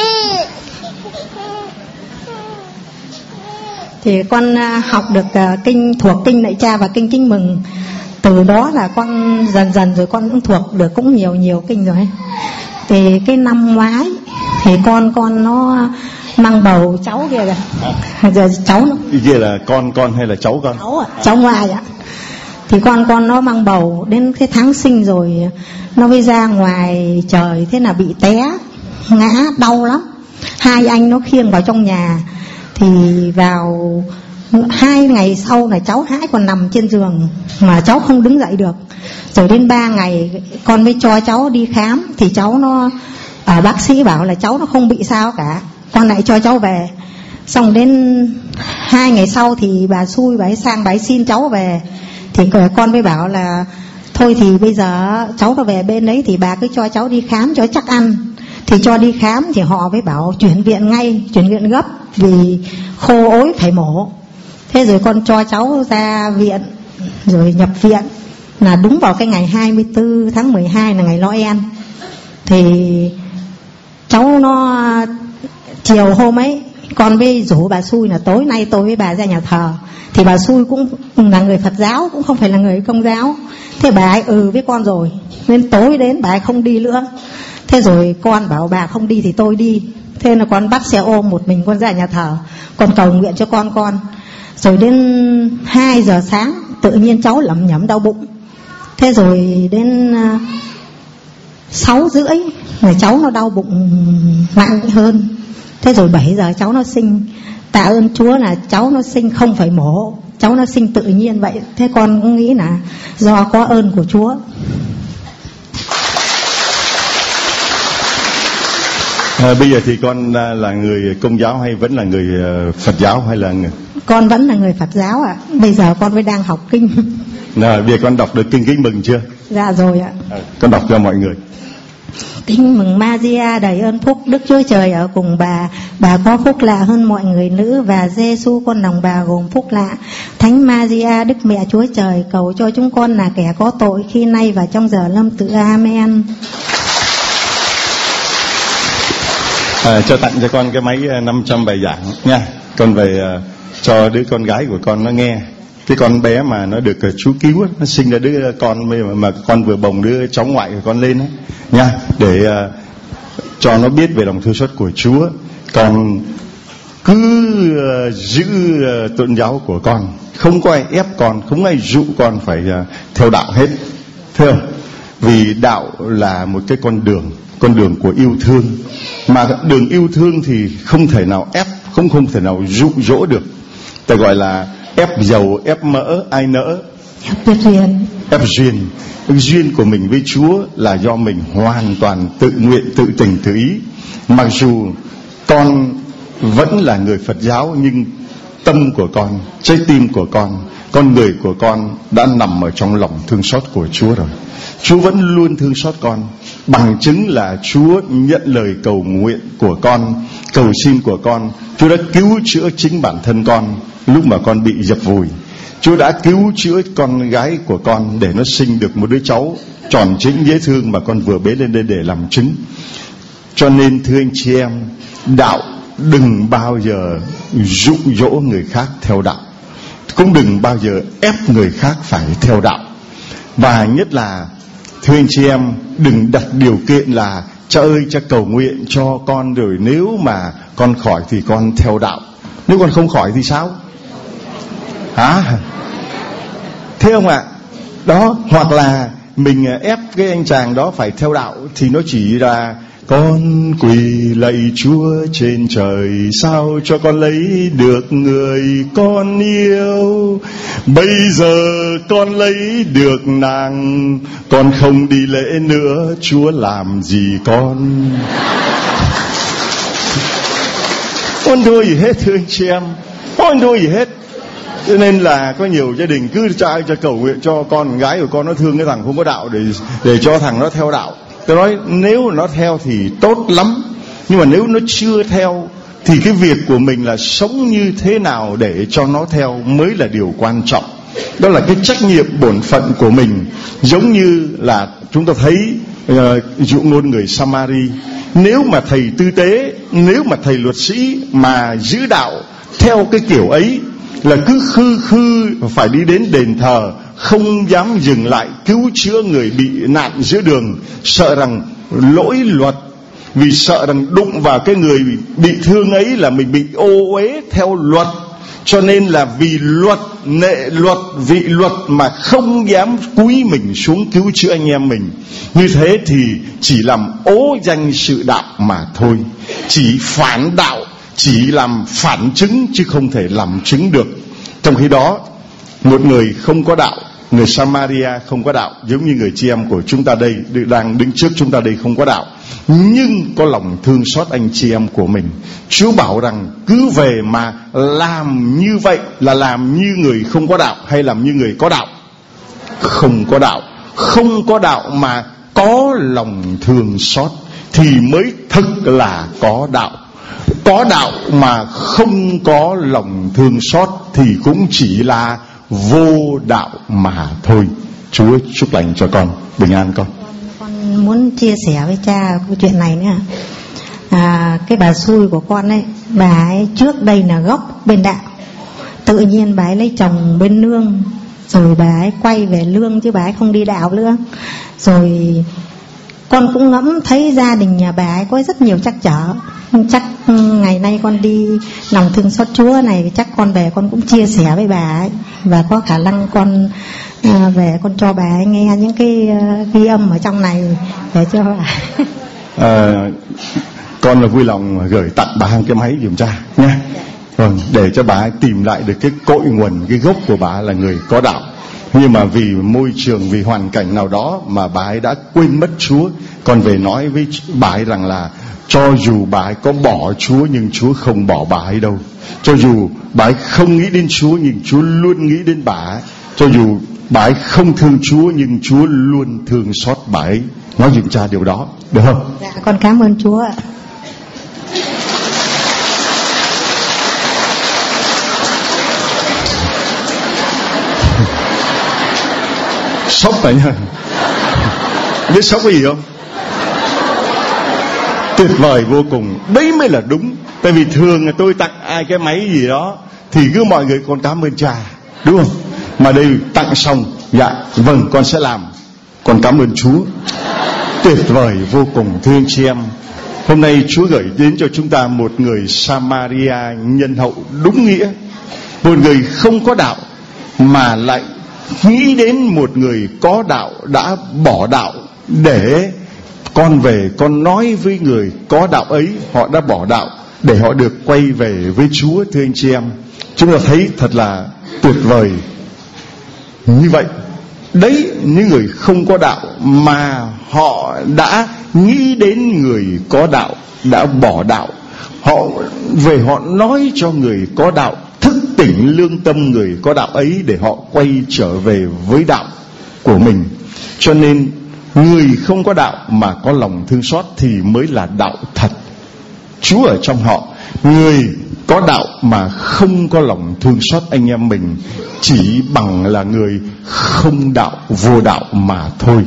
Thì con học được thuộc kinh lạy Cha và kinh Kính Mừng. Từ đó là con dần rồi con cũng thuộc được cũng nhiều kinh rồi. Thì cái năm ngoái thì con nó mang bầu cháu kia kìa. Giờ cháu nó kia là con hay là cháu con? Cháu ạ, cháu ngoài ạ. Thì con nó mang bầu đến cái tháng sinh rồi nó mới ra ngoài trời, thế là bị té ngã đau lắm. 2 anh nó khiêng vào trong nhà. Thì vào 2 ngày sau là cháu hãi còn nằm trên giường mà cháu không đứng dậy được. Rồi đến 3 ngày con mới cho cháu đi khám, thì cháu nó bác sĩ bảo là cháu nó không bị sao cả. Con lại cho cháu về. Xong đến 2 ngày sau thì bà xui, bà ấy sang bà ấy xin cháu về. Thì con mới bảo là thôi thì bây giờ cháu nó về bên đấy thì bà cứ cho cháu đi khám cho chắc ăn. Thì cho đi khám thì họ mới bảo chuyển viện ngay, chuyển viện gấp vì khô ối phải mổ. Thế rồi con cho cháu ra viện, rồi nhập viện là đúng vào cái ngày 24 tháng 12 là ngày Noel. Thì cháu nó chiều hôm ấy con mới rủ bà xui là tối nay tôi với bà ra nhà thờ. Thì bà xui cũng là người Phật giáo, cũng không phải là người Công giáo. Thế bà ấy với con rồi, nên tối đến bà ấy không đi nữa. Thế rồi con bảo bà không đi thì tôi đi. Thế là con bắt xe ôm một mình con ra nhà thờ, con cầu nguyện cho con. Rồi đến 2 giờ sáng tự nhiên cháu lẩm nhẩm đau bụng. Thế rồi đến 6 rưỡi là cháu nó đau bụng nặng hơn. Thế rồi 7 giờ cháu nó sinh. Tạ ơn Chúa là cháu nó sinh không phải mổ, cháu nó sinh tự nhiên vậy. Thế con cũng nghĩ là do có ơn của Chúa. Bây giờ thì con là người Công giáo hay vẫn là người Phật giáo hay là người... Con vẫn là người Phật giáo ạ. Bây giờ con mới đang học kinh. Bây giờ con đọc được kinh Kính Mừng chưa? Dạ rồi ạ. Con đọc cho mọi người. Kính mừng Maria đầy ơn phúc, Đức Chúa Trời ở cùng bà có phúc lạ hơn mọi người nữ, và Giêsu con lòng bà gồm phúc lạ. Thánh Maria Đức Mẹ Chúa Trời, cầu cho chúng con là kẻ có tội khi nay và trong giờ lâm tử. Amen. Cho tặng cho con cái máy 500 bài giảng nha. Con về cho đứa con gái của con nó nghe. Cái con bé mà nó được Chúa cứu nó sinh ra đứa con mà con vừa bồng đứa cháu ngoại của con lên nha, để cho nó biết về lòng thương xót của Chúa. Con cứ giữ tôn giáo của con, không có ai ép con, không ai dụ con phải theo đạo hết, thấy không? Vì đạo là một cái con đường của yêu thương, mà đường yêu thương thì không thể nào ép, không thể nào dụ dỗ được. Ta gọi là ép dầu, ép mỡ, ai nỡ? Ép duyên. Duyên của mình với Chúa là do mình hoàn toàn tự nguyện, tự tình, tự ý. Mặc dù con vẫn là người Phật giáo, nhưng tâm của con, trái tim của con người của con đã nằm ở trong lòng thương xót của Chúa rồi. Chúa vẫn luôn thương xót con. Bằng chứng là Chúa nhận lời cầu nguyện của con, cầu xin của con. Chúa đã cứu chữa chính bản thân con lúc mà con bị dập vùi. Chúa đã cứu chữa con gái của con để nó sinh được một đứa cháu tròn chính dễ thương mà con vừa bế lên đây để làm chứng. Cho nên thưa anh chị em, đạo đừng bao giờ dụ dỗ người khác theo đạo, cũng đừng bao giờ ép người khác phải theo đạo. Và nhất là thưa anh chị em, đừng đặt điều kiện là cha ơi cha cầu nguyện cho con rồi nếu mà con khỏi thì con theo đạo, nếu con không khỏi thì sao? Hả? Thế không ạ? Đó, hoặc là mình ép cái anh chàng đó phải theo đạo thì nó chỉ là con quỳ lạy Chúa trên trời, sao cho con lấy được người con yêu. Bây giờ con lấy được nàng, con không đi lễ nữa, Chúa làm gì con? Con thôi gì hết thưa anh chị em, con thôi gì hết. Cho nên là có nhiều gia đình cứ trai cho cầu nguyện cho con gái của con nó thương cái thằng không có đạo để cho thằng nó theo đạo. Tôi nói nếu nó theo thì tốt lắm, nhưng mà nếu nó chưa theo thì cái việc của mình là sống như thế nào để cho nó theo mới là điều quan trọng. Đó là cái trách nhiệm bổn phận của mình. Giống như là chúng ta thấy dụ ngôn người Samari, nếu mà thầy tư tế, nếu mà thầy luật sĩ mà giữ đạo theo cái kiểu ấy là cứ khư phải đi đến đền thờ, không dám dừng lại cứu chữa người bị nạn giữa đường, sợ rằng lỗi luật, vì sợ rằng đụng vào cái người bị thương ấy là mình bị ô uế theo luật, cho nên là vì luật, nệ luật, vị luật mà không dám cúi mình xuống cứu chữa anh em mình. Như thế thì chỉ làm ố danh sự đạo mà thôi, chỉ phản đạo, chỉ làm phản chứng chứ không thể làm chứng được. Trong khi đó một người không có đạo, người Samaria không có đạo, giống như người chị em của chúng ta đây đang đứng trước chúng ta đây không có đạo, nhưng có lòng thương xót anh chị em của mình. Chúa bảo rằng cứ về mà làm như vậy là làm như người không có đạo hay làm như người có đạo? Không có đạo. Không có đạo mà có lòng thương xót thì mới thực là có đạo. Có đạo mà không có lòng thương xót thì cũng chỉ là vô đạo mà thôi. Chúa chúc lành cho con, bình an con. Con muốn chia sẻ với cha câu chuyện này nữa. Cái bà xui của con ấy, bà ấy trước đây là gốc bên đạo, tự nhiên bà ấy lấy chồng bên nương, rồi bà ấy quay về lương chứ bà ấy không đi đạo nữa. Rồi con cũng ngẫm thấy gia đình nhà bà ấy có rất nhiều trắc trở. Chắc ngày nay con đi lòng thương xót Chúa này, chắc con về con cũng chia sẻ với bà ấy, và có khả năng con về con cho bà ấy nghe những cái ghi âm ở trong này để cho bà. Con là vui lòng gửi tặng bà cái máy giùm cha nha. Vâng, để cho bà ấy tìm lại được cái cội nguồn, cái gốc của bà là người có đạo. Nhưng mà vì môi trường, vì hoàn cảnh nào đó mà bà ấy đã quên mất Chúa. Con về nói với bà ấy rằng là cho dù bà ấy có bỏ Chúa nhưng Chúa không bỏ bà ấy đâu. Cho dù bà ấy không nghĩ đến Chúa nhưng Chúa luôn nghĩ đến bà ấy. Cho dù bà ấy không thương Chúa nhưng Chúa luôn thương xót bà ấy. Nói giùm cha điều đó, được không? Dạ, con cảm ơn Chúa ạ. Sốc phải nha. Biết sốc cái gì không? Tuyệt vời vô cùng. Đấy mới là đúng. Tại vì thường là tôi tặng ai cái máy gì đó thì cứ mọi người con cảm ơn cha, đúng không? Mà đây tặng xong, dạ vâng con sẽ làm, con cảm ơn Chúa. Tuyệt vời vô cùng. Thưa anh chị em, hôm nay Chúa gửi đến cho chúng ta một người Samaria nhân hậu đúng nghĩa. Một người không có đạo mà lại nghĩ đến một người có đạo đã bỏ đạo, để con về con nói với người có đạo ấy họ đã bỏ đạo để họ được quay về với Chúa. Thưa anh chị em, chúng ta thấy thật là tuyệt vời như vậy. Đấy, những người không có đạo mà họ đã nghĩ đến người có đạo đã bỏ đạo, họ về họ nói cho người có đạo, thức tỉnh lương tâm người có đạo ấy để họ quay trở về với đạo của mình. Cho nên người không có đạo mà có lòng thương xót thì mới là đạo thật. Chúa ở trong họ. Người có đạo mà không có lòng thương xót anh em mình chỉ bằng là người không đạo, vô đạo mà thôi.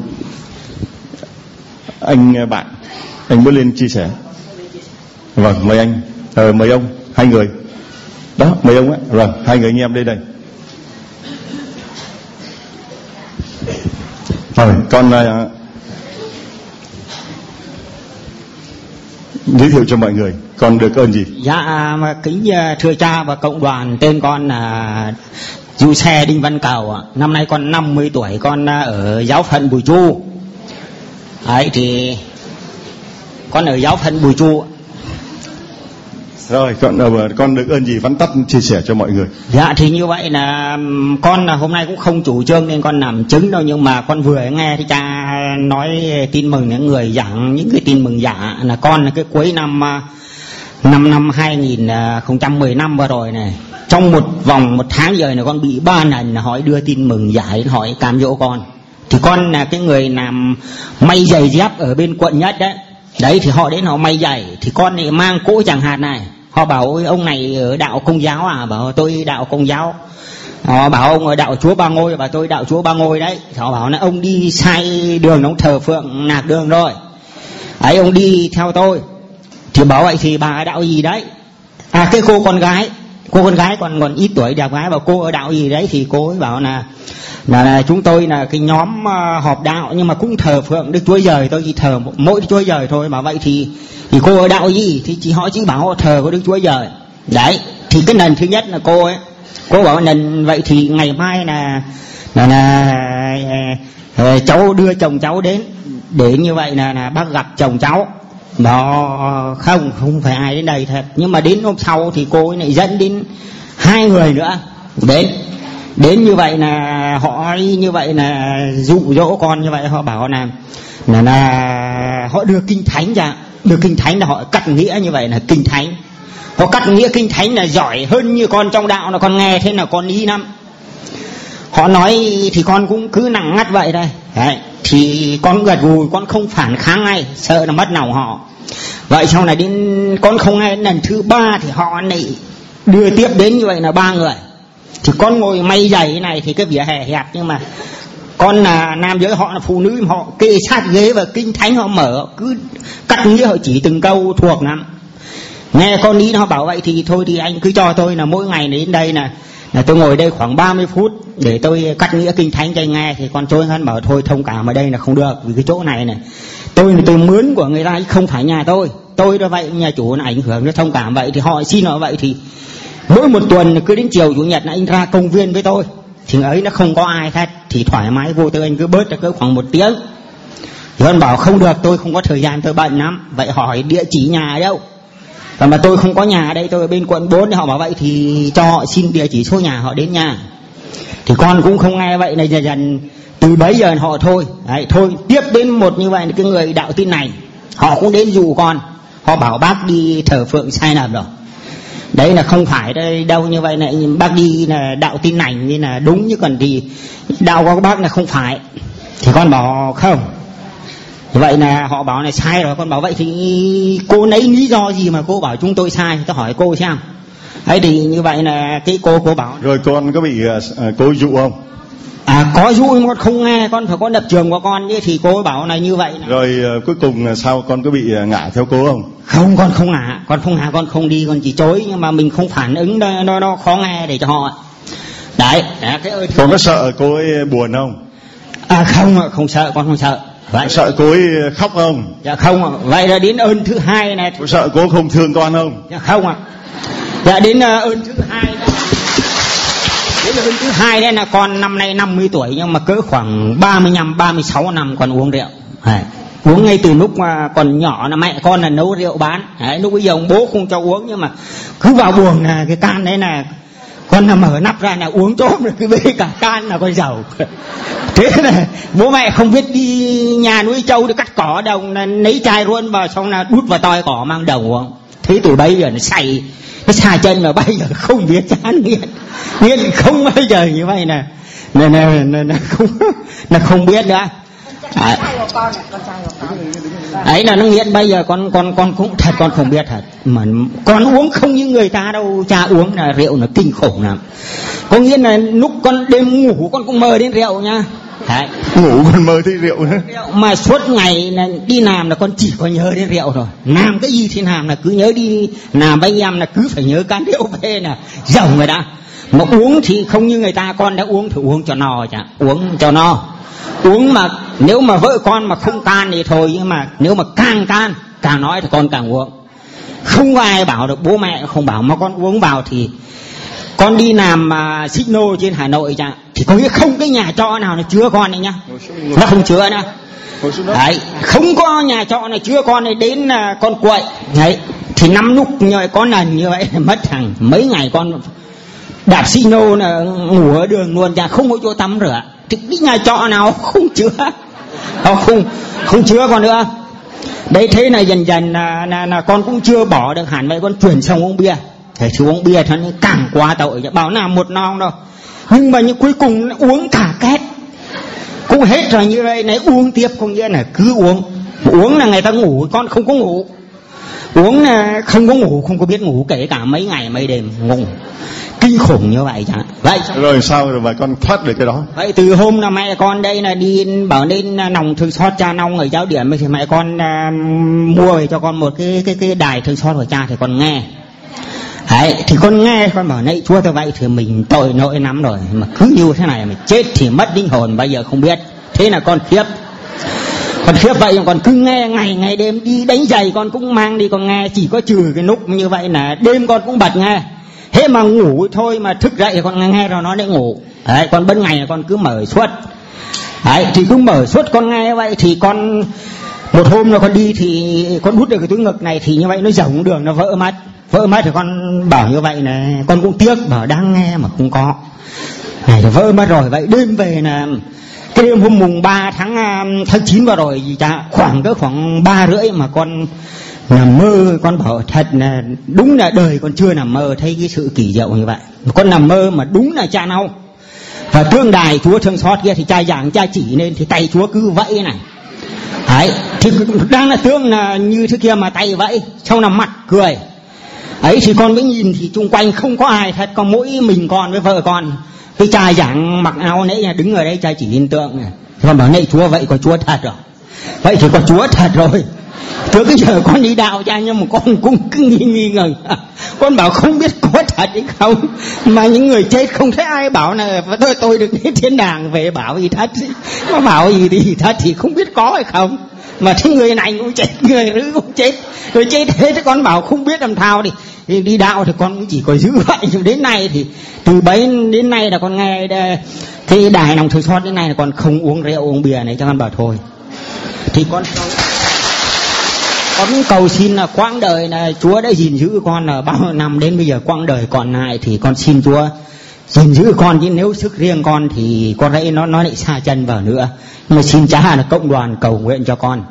Anh bạn, anh bước lên chia sẻ. Vâng, mời anh. Mời ông, hai người. Đó, mời ông ấy. Vâng, hai người anh em đây. Rồi, con giới thiệu cho mọi người, con được ơn gì? Dạ, kính thưa cha và cộng đoàn, tên con là Du Xe Đinh Văn Cầu. Năm nay con 50 tuổi, con ở giáo phận Bùi Chu. Đấy thì con ở giáo phận Bùi Chu. Rồi, con được ơn gì vắn tắt chia sẻ cho mọi người. Dạ thì như vậy là con là hôm nay cũng không chủ trương nên con làm chứng đâu, nhưng mà con vừa nghe thì cha nói tin mừng những người giảng những cái tin mừng giả là con là cái cuối năm 2015 vừa rồi này, trong một tháng rồi là con bị 3 lần là hỏi đưa tin mừng giả, hỏi cám dỗ con. Thì con là cái người làm may giày dép ở bên quận Nhất đấy. Đấy thì họ đến họ may giày thì con lại mang cỗ chẳng hạt này. Họ bảo ông này ở đạo Công giáo à? Bảo tôi đạo Công giáo. Họ bảo ông ở đạo Chúa Ba Ngôi, bảo tôi đạo Chúa Ba Ngôi đấy. Họ bảo là ông đi sai đường, ông thờ phượng lạc đường rồi. Ấy ông đi theo tôi. Thì bảo vậy thì bà đạo gì đấy? À cái cô con gái còn ít tuổi đẹp gái, bảo cô ở đạo gì đấy, thì cô ấy bảo là chúng tôi là cái nhóm họp đạo nhưng mà cũng thờ phượng Đức Chúa Trời, tôi chỉ thờ mỗi Đức Chúa Trời thôi. Mà vậy thì cô ở đạo gì? Thì họ chỉ bảo họ thờ của Đức Chúa Trời. Đấy, thì cái lần thứ nhất là cô bảo lần vậy thì ngày mai là cháu đưa chồng cháu đến để như vậy là bác gặp chồng cháu. Đó không phải ai đến đây thật, nhưng mà đến hôm sau thì cô ấy lại dẫn đến 2 người nữa đến như vậy là họ như vậy là dụ dỗ con như vậy. Họ bảo là họ đưa kinh thánh ra, đưa kinh thánh là họ cắt nghĩa như vậy là kinh thánh. Họ cắt nghĩa kinh thánh là giỏi hơn như con trong đạo, là con nghe thế là con ý lắm. Họ nói thì con cũng cứ nặng ngắt vậy đây. Đấy, thì con gật gù, con không phản kháng ngay, sợ là mất lòng họ. Vậy sau này đến con không nghe, lần thứ 3 thì họ lại đưa tiếp đến như vậy là 3 người. Thì con ngồi may giày này thì cái vỉa hè hẹp, nhưng mà con là nam giới, họ là phụ nữ, họ kê sát ghế và kinh thánh họ mở, cứ cắt nghĩa họ chỉ từng câu thuộc lắm. Nghe con ý nó bảo vậy thì thôi thì anh cứ cho tôi là mỗi ngày đến đây là tôi ngồi đây khoảng 30 phút để tôi cắt nghĩa kinh thánh cho anh nghe. Thì con chối hắn bảo thôi thông cảm ở đây là không được, vì cái chỗ này tôi mướn của người ta, không phải nhà tôi đó vậy, nhà chủ là ảnh hưởng, nó thông cảm. Vậy thì họ xin họ vậy thì mỗi một tuần cứ đến chiều chủ nhật là anh ra công viên với tôi, thì ấy nó không có ai hết thì thoải mái vô tư, anh cứ bớt được khoảng 1 tiếng. Thì con bảo không được, tôi không có thời gian, tôi bận lắm. Vậy hỏi địa chỉ nhà ở đâu, mà tôi không có nhà ở đây, tôi ở bên quận 4. Thì họ bảo vậy thì cho họ xin địa chỉ số nhà họ đến nhà. Thì con cũng không nghe, vậy này dần từ bấy giờ họ thôi. Đấy, thôi tiếp đến một như vậy cái người đạo tin này họ cũng đến dụ con, họ bảo bác đi thờ phượng sai lầm rồi. Đấy là không phải đây đâu, như vậy này bác đi là đạo tin lành nên là đúng, chứ còn thì đạo của bác là không phải. Thì con bảo không. Vậy là họ bảo là sai rồi. Con bảo vậy thì cô lấy lý do gì mà cô bảo chúng tôi sai? Tôi hỏi cô xem. Ấy thì như vậy là cái cô bảo. Rồi con có bị cô dụ không? À có dụ nhưng con không nghe, con phải có lập trường của con chứ. Thì cô bảo là như vậy. Rồi cuối cùng là sao, con có bị ngã theo cô không? Không, con không ngã, con không đi, con chỉ chối, nhưng mà mình không phản ứng, nó khó nghe để cho họ. Đấy, cái ơi. Con có sợ cô ấy buồn không? À không sợ, con không sợ. Vậy sợ cô ấy khóc không? Dạ không ạ. Vậy là đến ơn thứ 2 này. Cô sợ cô không thương con không? Dạ không ạ. Dạ đến ơn thứ 2 này. Đến ơn thứ 2 đây là con năm nay 50 tuổi nhưng mà cỡ khoảng 35-36 năm còn uống rượu. Đấy. Uống ngay từ lúc mà còn nhỏ là mẹ con là nấu rượu bán. Đấy, lúc bây giờ ông bố không cho uống, nhưng mà cứ vào buồng là cái can đấy là con là mở nắp ra là uống chốt rồi, cứ bê cả can là con giàu. Thế là bố mẹ không biết đi nhà nuôi trâu để cắt cỏ đồng, là lấy chai ruôn vào xong là đút vào toi cỏ mang đồng uống. Thế từ bây giờ nó say, nó xa chân mà bây giờ không biết chán nghiện không bao giờ như vậy là không biết nữa. Ấy là nó nghiện. Bây giờ con cũng thật con không biết thật, mà con uống không như người ta đâu. Cha uống là rượu nó kinh khủng lắm. Có nghĩa là lúc con đêm ngủ con cũng mơ đến rượu nha. Đấy. Ngủ còn mơ thấy rượu nữa. Mà suốt ngày là đi làm là con chỉ có nhớ đến rượu rồi. Làm cái gì thì làm là cứ nhớ đi làm với anh em là cứ phải nhớ can rượu về là giàu người đã. Mà uống thì không như người ta. Con đã uống thì uống cho no chả, uống cho no. Uống mà nếu mà vợ con mà không can thì thôi, nhưng mà nếu mà càng nói thì con càng uống. Không có ai bảo được, bố mẹ không bảo, mà con uống vào thì con đi làm mà xích nô trên Hà Nội chẳng, thì có nghĩa không cái nhà trọ nào nó chứa con này nhá, nó không chứa nữa. Đấy, không có nhà trọ này chứa con này đến con quậy. Đấy, thì năm lúc như vậy có lần như vậy mất hàng mấy ngày con đạp xích nô là ngủ ở đường luôn, chả không có chỗ tắm rửa. Thì cái nhà trọ nào không chứa, không chứa con nữa. Đấy, thế là dần dần là con cũng chưa bỏ được hẳn vậy, con chuyển sang uống bia. Thế chứ uống bia thì nó càng quá tội, bảo nào một non đâu. Nhưng mà cuối cùng uống cả két cũng hết rồi. Như vậy này uống tiếp, có nghĩa là cứ uống là người ta ngủ, con không có ngủ. Uống là không có ngủ, không có biết ngủ, kể cả mấy ngày mấy đêm ngủ kinh khủng như vậy chẳng. Vậy rồi sao rồi mà con thoát được cái đó? Vậy từ hôm là mẹ con đây là đi bảo nên nòng thương xót cha nong ở giáo điểm, thì mẹ con mua về cho con một cái đài thương xót của cha thì con nghe. Đấy, thì con nghe con bảo này Chúa tôi vậy thì mình tội lỗi lắm rồi, mà cứ như thế này mà chết thì mất linh hồn bây giờ không biết. Thế là con khiếp vậy, còn cứ nghe ngày đêm đi đánh giày con cũng mang đi con nghe, chỉ có trừ cái lúc như vậy là đêm con cũng bật nghe. Thế mà ngủ thôi, mà thức dậy thì con nghe rồi nó lại ngủ. Đấy, còn ban ngày con cứ mở suốt. Đấy, thì cứ mở suốt con nghe vậy. Thì con một hôm là con đi thì con hút được cái túi ngực này, thì như vậy nó rỗng đường nó vỡ mất thì con bảo như vậy này, con cũng tiếc, bảo đang nghe mà không có này, vỡ mất rồi. Vậy đêm về là cái đêm hôm mùng 3 tháng 9 vào rồi gì cha, khoảng 3:30 mà con nằm mơ. Con bảo thật là đúng là đời con chưa nằm mơ thấy cái sự kỳ diệu như vậy. Con nằm mơ mà đúng là cha nau và tương đài Chúa thương xót kia, thì cha giảng cha chỉ lên thì tay Chúa cứ vẫy này. Đấy, thì đang là tương là như thế kia mà tay vẫy, xong là mặt cười. Ấy thì con mới nhìn thì chung quanh không có ai thật, có mỗi mình con với vợ con. Cái cha giảng mặc áo nãy là đứng ở đây cha chỉ lên tượng này. Con bảo này Chúa vậy có Chúa thật rồi. Vậy thì có Chúa thật rồi. Từ cái giờ con đi đạo cha, nhưng mà con cũng cứ nghi ngờ. Con bảo không biết có thật hay không. Mà những người chết không thấy ai bảo là tôi được đến thiên đàng về bảo gì thật. Nó bảo gì thì thật thì không biết có hay không. Mà thế người này cũng chết, người nữ cũng chết. Rồi chết thế thì con bảo không biết làm thao thì đi đạo thì con cũng chỉ có giữ vậy. Nhưng đến nay thì từ bấy đến nay là con nghe cái đài nòng thương xót đến nay là con không uống rượu uống bia này, cho con bảo thôi. Thì con cầu xin là quãng đời là Chúa đã gìn giữ con là bao năm đến bây giờ, quãng đời còn lại thì con xin Chúa gìn giữ con, chứ nếu sức riêng con thì con thấy nó lại xa chân vào nữa. Nhưng mà xin cha là cộng đoàn cầu nguyện cho con.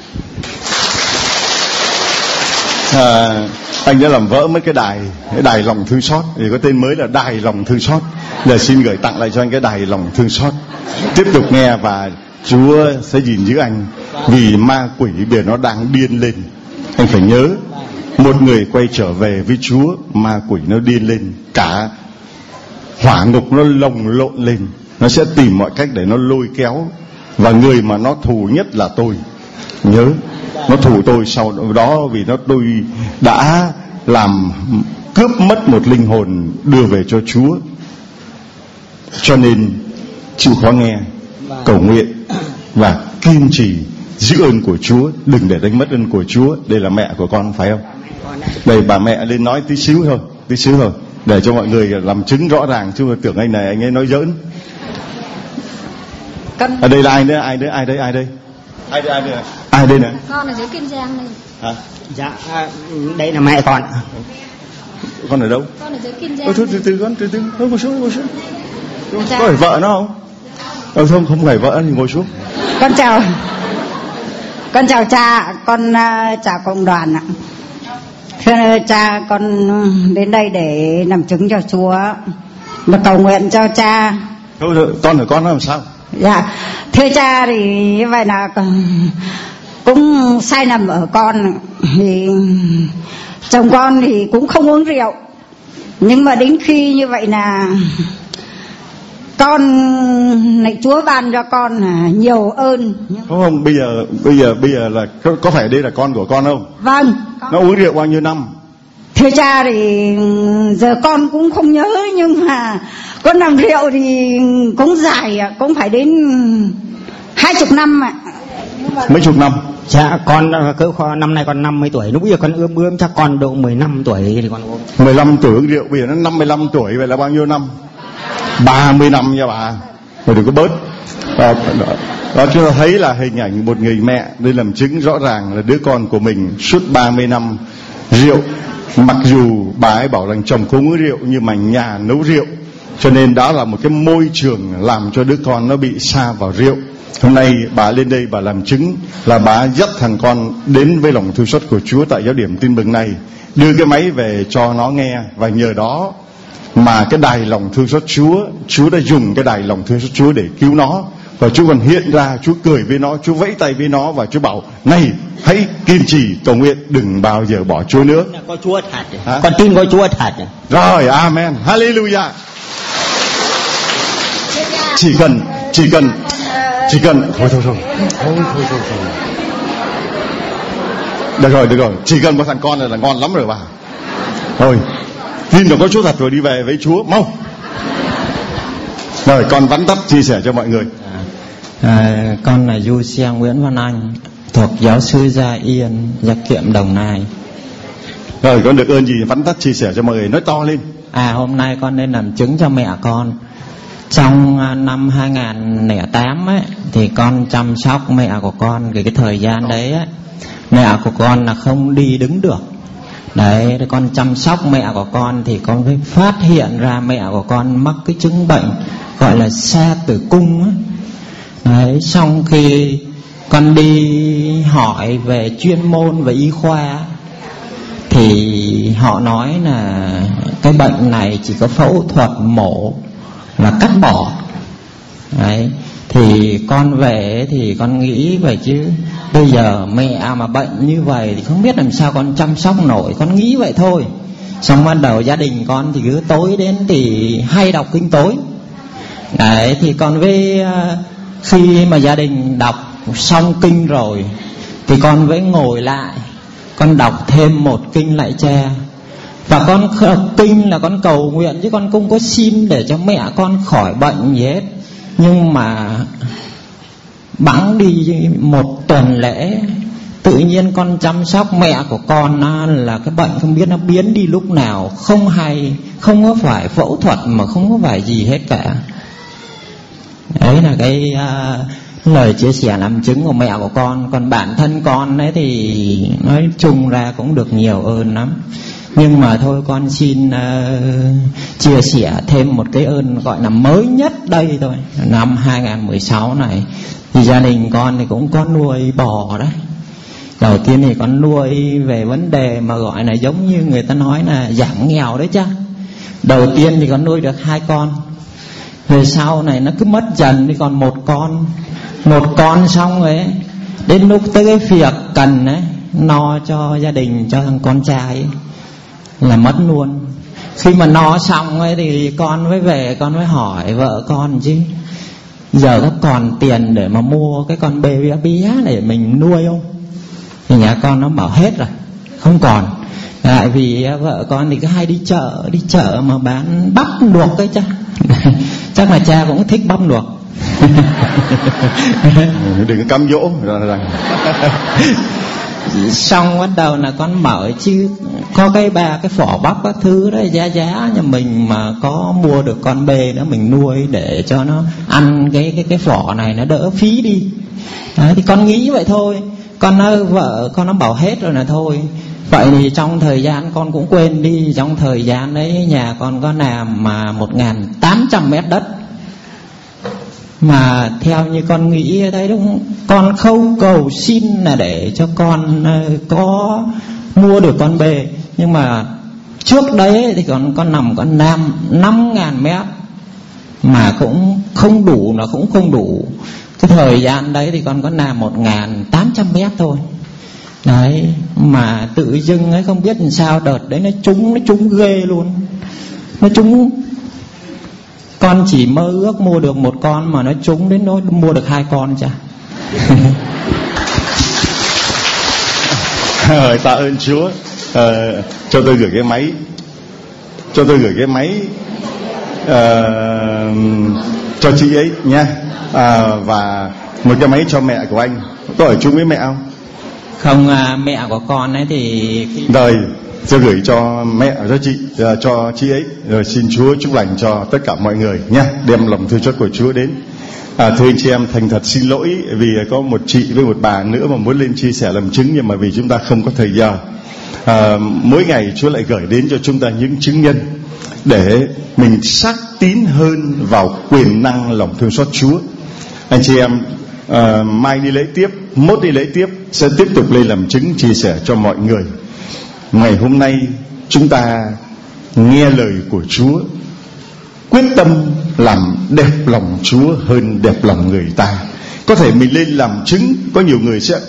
Anh đã làm vỡ mất cái đài lòng thương xót, thì có tên mới là đài lòng thương xót. Để xin gửi tặng lại cho anh cái đài lòng thương xót. Tiếp tục nghe và Chúa sẽ gìn giữ anh. Vì ma quỷ bây giờ nó đang điên lên. Anh phải nhớ, một người quay trở về với Chúa, ma quỷ nó điên lên, cả hỏa ngục nó lồng lộn lên. Nó sẽ tìm mọi cách để nó lôi kéo. Và người mà nó thù nhất là tôi. Nhớ, nó thù tôi sau đó vì tôi đã làm cướp mất một linh hồn đưa về cho Chúa. Cho nên chịu khó nghe, cầu nguyện và kiên trì giữ ơn của Chúa, đừng để đánh mất ơn của Chúa. Đây là mẹ của con phải không? Đây bà mẹ lên nói tí xíu thôi để cho mọi người làm chứng rõ ràng, chứ mà tưởng anh này anh ấy nói giỡn. Ở đây là ai đây? Ai đây nè? Con ở dưới Kiên Giang này. Hả? Dạ, đây là mẹ con. Con ở đâu? Con ở dưới Kiên Giang. Từ ngồi xuống. Có phải vợ nó không? Không phải vợ thì ngồi xuống. Con chào cha, con chào cộng đoàn ạ. Thưa cha, con đến đây để làm chứng cho Chúa và cầu nguyện cho cha. Thôi, con hỏi con nó làm sao? Dạ, thưa cha thì như vậy là cũng sai lầm ở con. Thì chồng con thì cũng không uống rượu, nhưng mà đến khi như vậy là con này Chúa ban cho con là nhiều ơn. Không, bây giờ là có phải đây là con của con không? Vâng. Nó uống rượu bao nhiêu năm? Thưa cha thì giờ con cũng không nhớ, nhưng mà con làm rượu thì cũng dài, cũng phải đến 20 năm ạ. Mấy chục năm? Dạ con cỡ năm nay con 50 tuổi, lúc bây giờ con ươm chắc con độ 15 tuổi thì con uống. 15 tuổi uống rượu, bây giờ nó 55 tuổi, vậy là bao nhiêu năm? 30 năm nha bà. Rồi đừng có bớt. Đó chúng ta thấy là hình ảnh một người mẹ đây làm chứng rõ ràng là đứa con của mình suốt 30 năm rượu. Mặc dù bà ấy bảo rằng chồng không uống rượu, nhưng mà nhà nấu rượu, cho nên đó là một cái môi trường làm cho đứa con nó bị sa vào rượu. Hôm nay bà lên đây bà làm chứng là bà dắt thằng con đến với lòng thương xót của Chúa tại giáo điểm Tin Mừng này, đưa cái máy về cho nó nghe, và nhờ đó mà cái đài lòng thương xót Chúa đã dùng cái đài lòng thương xót Chúa để cứu nó. Và Chúa còn hiện ra, Chúa cười với nó, Chúa vẫy tay với nó, và Chúa bảo này hãy kiên trì cầu nguyện, đừng bao giờ bỏ Chúa nữa. Có Chúa thật. Con tin có Chúa thật. Rồi, amen, hallelujah. Chỉ cần thôi. Được rồi, chỉ cần một thằng con là ngon lắm rồi bà. Thôi, tin là có Chúa thật rồi, đi về với Chúa mau. Rồi con vắn tắt chia sẻ cho mọi người. Con là Du Xe Nguyễn Văn Anh, thuộc giáo sư Gia Yên, Gia Kiệm, Đồng Nai. Rồi con được ơn gì vắn tắt chia sẻ cho mọi người, nói to lên. Hôm nay con nên làm chứng cho mẹ con. Trong năm 2008 ấy, thì con chăm sóc mẹ của con. Cái thời gian đấy ấy, mẹ của con là không đi đứng được. Đấy, con chăm sóc mẹ của con thì con mới phát hiện ra mẹ của con mắc cái chứng bệnh gọi là sa tử cung ấy. Đấy, xong khi con đi hỏi về chuyên môn về y khoa thì họ nói là cái bệnh này chỉ có phẫu thuật mổ là cắt bỏ. Đấy, thì con về thì con nghĩ về chứ bây giờ mẹ mà bệnh như vậy thì không biết làm sao con chăm sóc nổi, con nghĩ vậy thôi. Xong ban đầu gia đình con thì cứ tối đến thì hay đọc kinh tối. Đấy, thì còn với khi mà gia đình đọc xong kinh rồi thì con mới ngồi lại, con đọc thêm một kinh Lạy Cha. Và con đọc kinh là con cầu nguyện, chứ con không có xin để cho mẹ con khỏi bệnh gì hết. Nhưng mà bẵng đi một tuần lễ, tự nhiên con chăm sóc mẹ của con là cái bệnh không biết nó biến đi lúc nào, không hay, không có phải phẫu thuật mà không có phải gì hết cả. Đấy là cái lời chia sẻ làm chứng của mẹ của con. Còn bản thân con ấy thì nói chung ra cũng được nhiều ơn lắm. Nhưng mà thôi con xin chia sẻ thêm một cái ơn gọi là mới nhất đây thôi. Năm 2016 này thì gia đình con thì cũng có nuôi bò đấy. Đầu tiên thì con nuôi về vấn đề mà gọi là giống như người ta nói là giảm nghèo đấy chứ. Đầu tiên thì con nuôi được 2 con. Về sau này nó cứ mất dần thì còn một con xong rồi ấy, đến lúc tới cái việc cần ấy, no cho gia đình, cho thằng con trai ấy, là mất luôn. Khi mà no xong ấy thì con mới về, con mới hỏi vợ con chứ giờ có còn tiền để mà mua cái con bê bé để mình nuôi không? Thì nhà con nó bảo hết rồi, không còn. Tại vì vợ con thì cứ hay đi chợ mà bán bắp luộc ấy chứ. Chắc là cha cũng thích bắp luộc. Đừng có cám dỗ rằng. Xong bắt đầu là con bảo chứ có cái phỏ bắp các thứ đấy, giá nhà mình mà có mua được con bê nữa mình nuôi để cho nó ăn cái phỏ này nó đỡ phí đi. Đấy, thì con nghĩ vậy thôi. Vợ con nó bảo hết rồi là thôi. Vậy thì trong thời gian con cũng quên đi. Trong thời gian đấy nhà con có làm mà 1.800 mét đất. Mà theo như con nghĩ thấy đúng không? Con không cầu xin là để cho con có mua được con bê. Nhưng mà trước đấy thì con nằm con 5.000 mét mà cũng không đủ, nó cũng không đủ. Cái thời gian đấy thì con có làm 1.800 mét thôi. Đấy, mà tự dưng ấy không biết làm sao đợt đấy nó trúng ghê luôn. Nó trúng, con chỉ mơ ước mua được một con mà nó trúng đến nỗi mua được 2 con chả. Tạ ơn Chúa. Cho tôi gửi cái máy. Cho chị ấy nha. Và một cái máy cho mẹ của anh. Có ở chung với mẹ không? Không, mẹ của con ấy thì rồi tôi gửi cho mẹ, cho chị ấy. Rồi xin Chúa chúc lành cho tất cả mọi người nha. Đem lòng thương xót của Chúa đến. Thưa anh chị em, thành thật xin lỗi vì có một chị với một bà nữa mà muốn lên chia sẻ làm chứng, nhưng mà vì chúng ta không có thời giờ. Mỗi ngày Chúa lại gửi đến cho chúng ta những chứng nhân để mình xác tín hơn vào quyền năng lòng thương xót Chúa. Anh chị em, mai đi lễ tiếp, mốt đi lễ tiếp, sẽ tiếp tục lên làm chứng chia sẻ cho mọi người. Ngày hôm nay chúng ta nghe lời của Chúa, quyết tâm làm đẹp lòng Chúa hơn đẹp lòng người ta. Có thể mình lên làm chứng, có nhiều người sẽ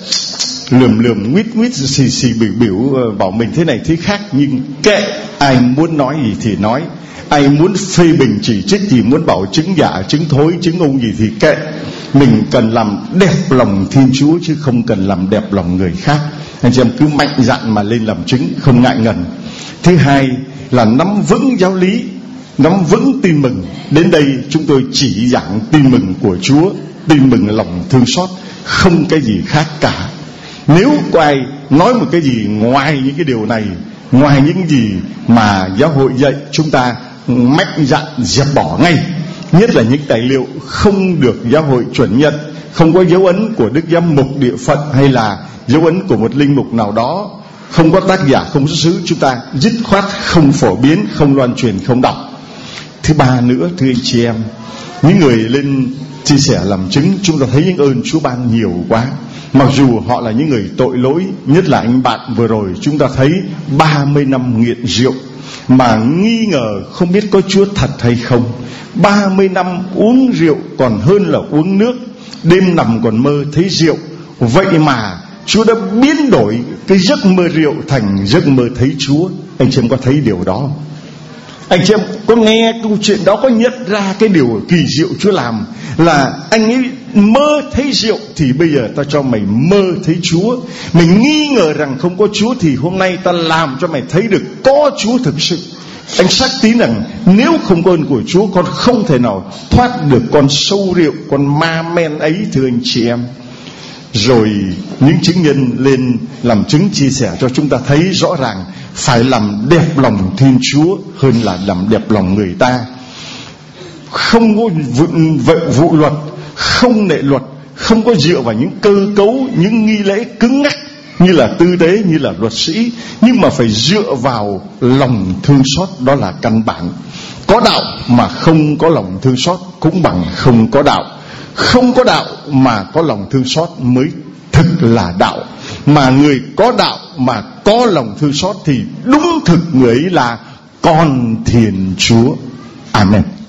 lườm nguyết xì biểu bảo mình thế này thế khác, nhưng kệ, ai muốn nói gì thì nói, ai muốn phê bình chỉ trích thì muốn bảo chứng giả chứng thối chứng ung gì thì kệ. Mình cần làm đẹp lòng Thiên Chúa chứ không cần làm đẹp lòng người khác. Anh chị em cứ mạnh dạn mà lên làm chứng, không ngại ngần. Thứ hai là nắm vững giáo lý, nắm vững tin mừng. Đến đây chúng tôi chỉ giảng tin mừng của Chúa, tin mừng lòng thương xót, không cái gì khác cả. Nếu có ai nói một cái gì ngoài những cái điều này, ngoài những gì mà giáo hội dạy, chúng ta mạnh dạn dẹp bỏ ngay. Nhất là những tài liệu không được giáo hội chuẩn nhận, không có dấu ấn của Đức Giám mục địa phận hay là dấu ấn của một linh mục nào đó, không có tác giả, không xuất xứ, chúng ta dứt khoát không phổ biến, không loan truyền, không đọc. Thứ ba nữa, thưa anh chị em, những người lên chia sẻ làm chứng, chúng ta thấy những ơn Chúa ban nhiều quá. Mặc dù họ là những người tội lỗi, nhất là anh bạn vừa rồi chúng ta thấy 30 năm nghiện rượu mà nghi ngờ không biết có Chúa thật hay không. 30 năm uống rượu còn hơn là uống nước, đêm nằm còn mơ thấy rượu. Vậy mà Chúa đã biến đổi cái giấc mơ rượu thành giấc mơ thấy Chúa. Anh chị em có thấy điều đó không? Anh chị em có nghe câu chuyện đó, có nhận ra cái điều kỳ diệu Chúa làm là anh ấy mơ thấy rượu thì bây giờ ta cho mày mơ thấy Chúa. Mình nghi ngờ rằng không có Chúa thì hôm nay ta làm cho mày thấy được có Chúa thực sự. Anh xác tín rằng nếu không có ơn của Chúa, con không thể nào thoát được con sâu rượu, con ma men ấy, thưa anh chị em. Rồi những chứng nhân lên làm chứng chia sẻ cho chúng ta thấy rõ ràng phải làm đẹp lòng Thiên Chúa hơn là làm đẹp lòng người ta. Không có vụ luật, không nệ luật, không có dựa vào những cơ cấu, những nghi lễ cứng ngắc như là tư tế, như là luật sĩ, nhưng mà phải dựa vào lòng thương xót, đó là căn bản. Có đạo mà không có lòng thương xót cũng bằng không có đạo. Không có đạo mà có lòng thương xót mới thực là đạo. Mà người có đạo mà có lòng thương xót thì đúng thực người ấy là con Thiên Chúa. Amen.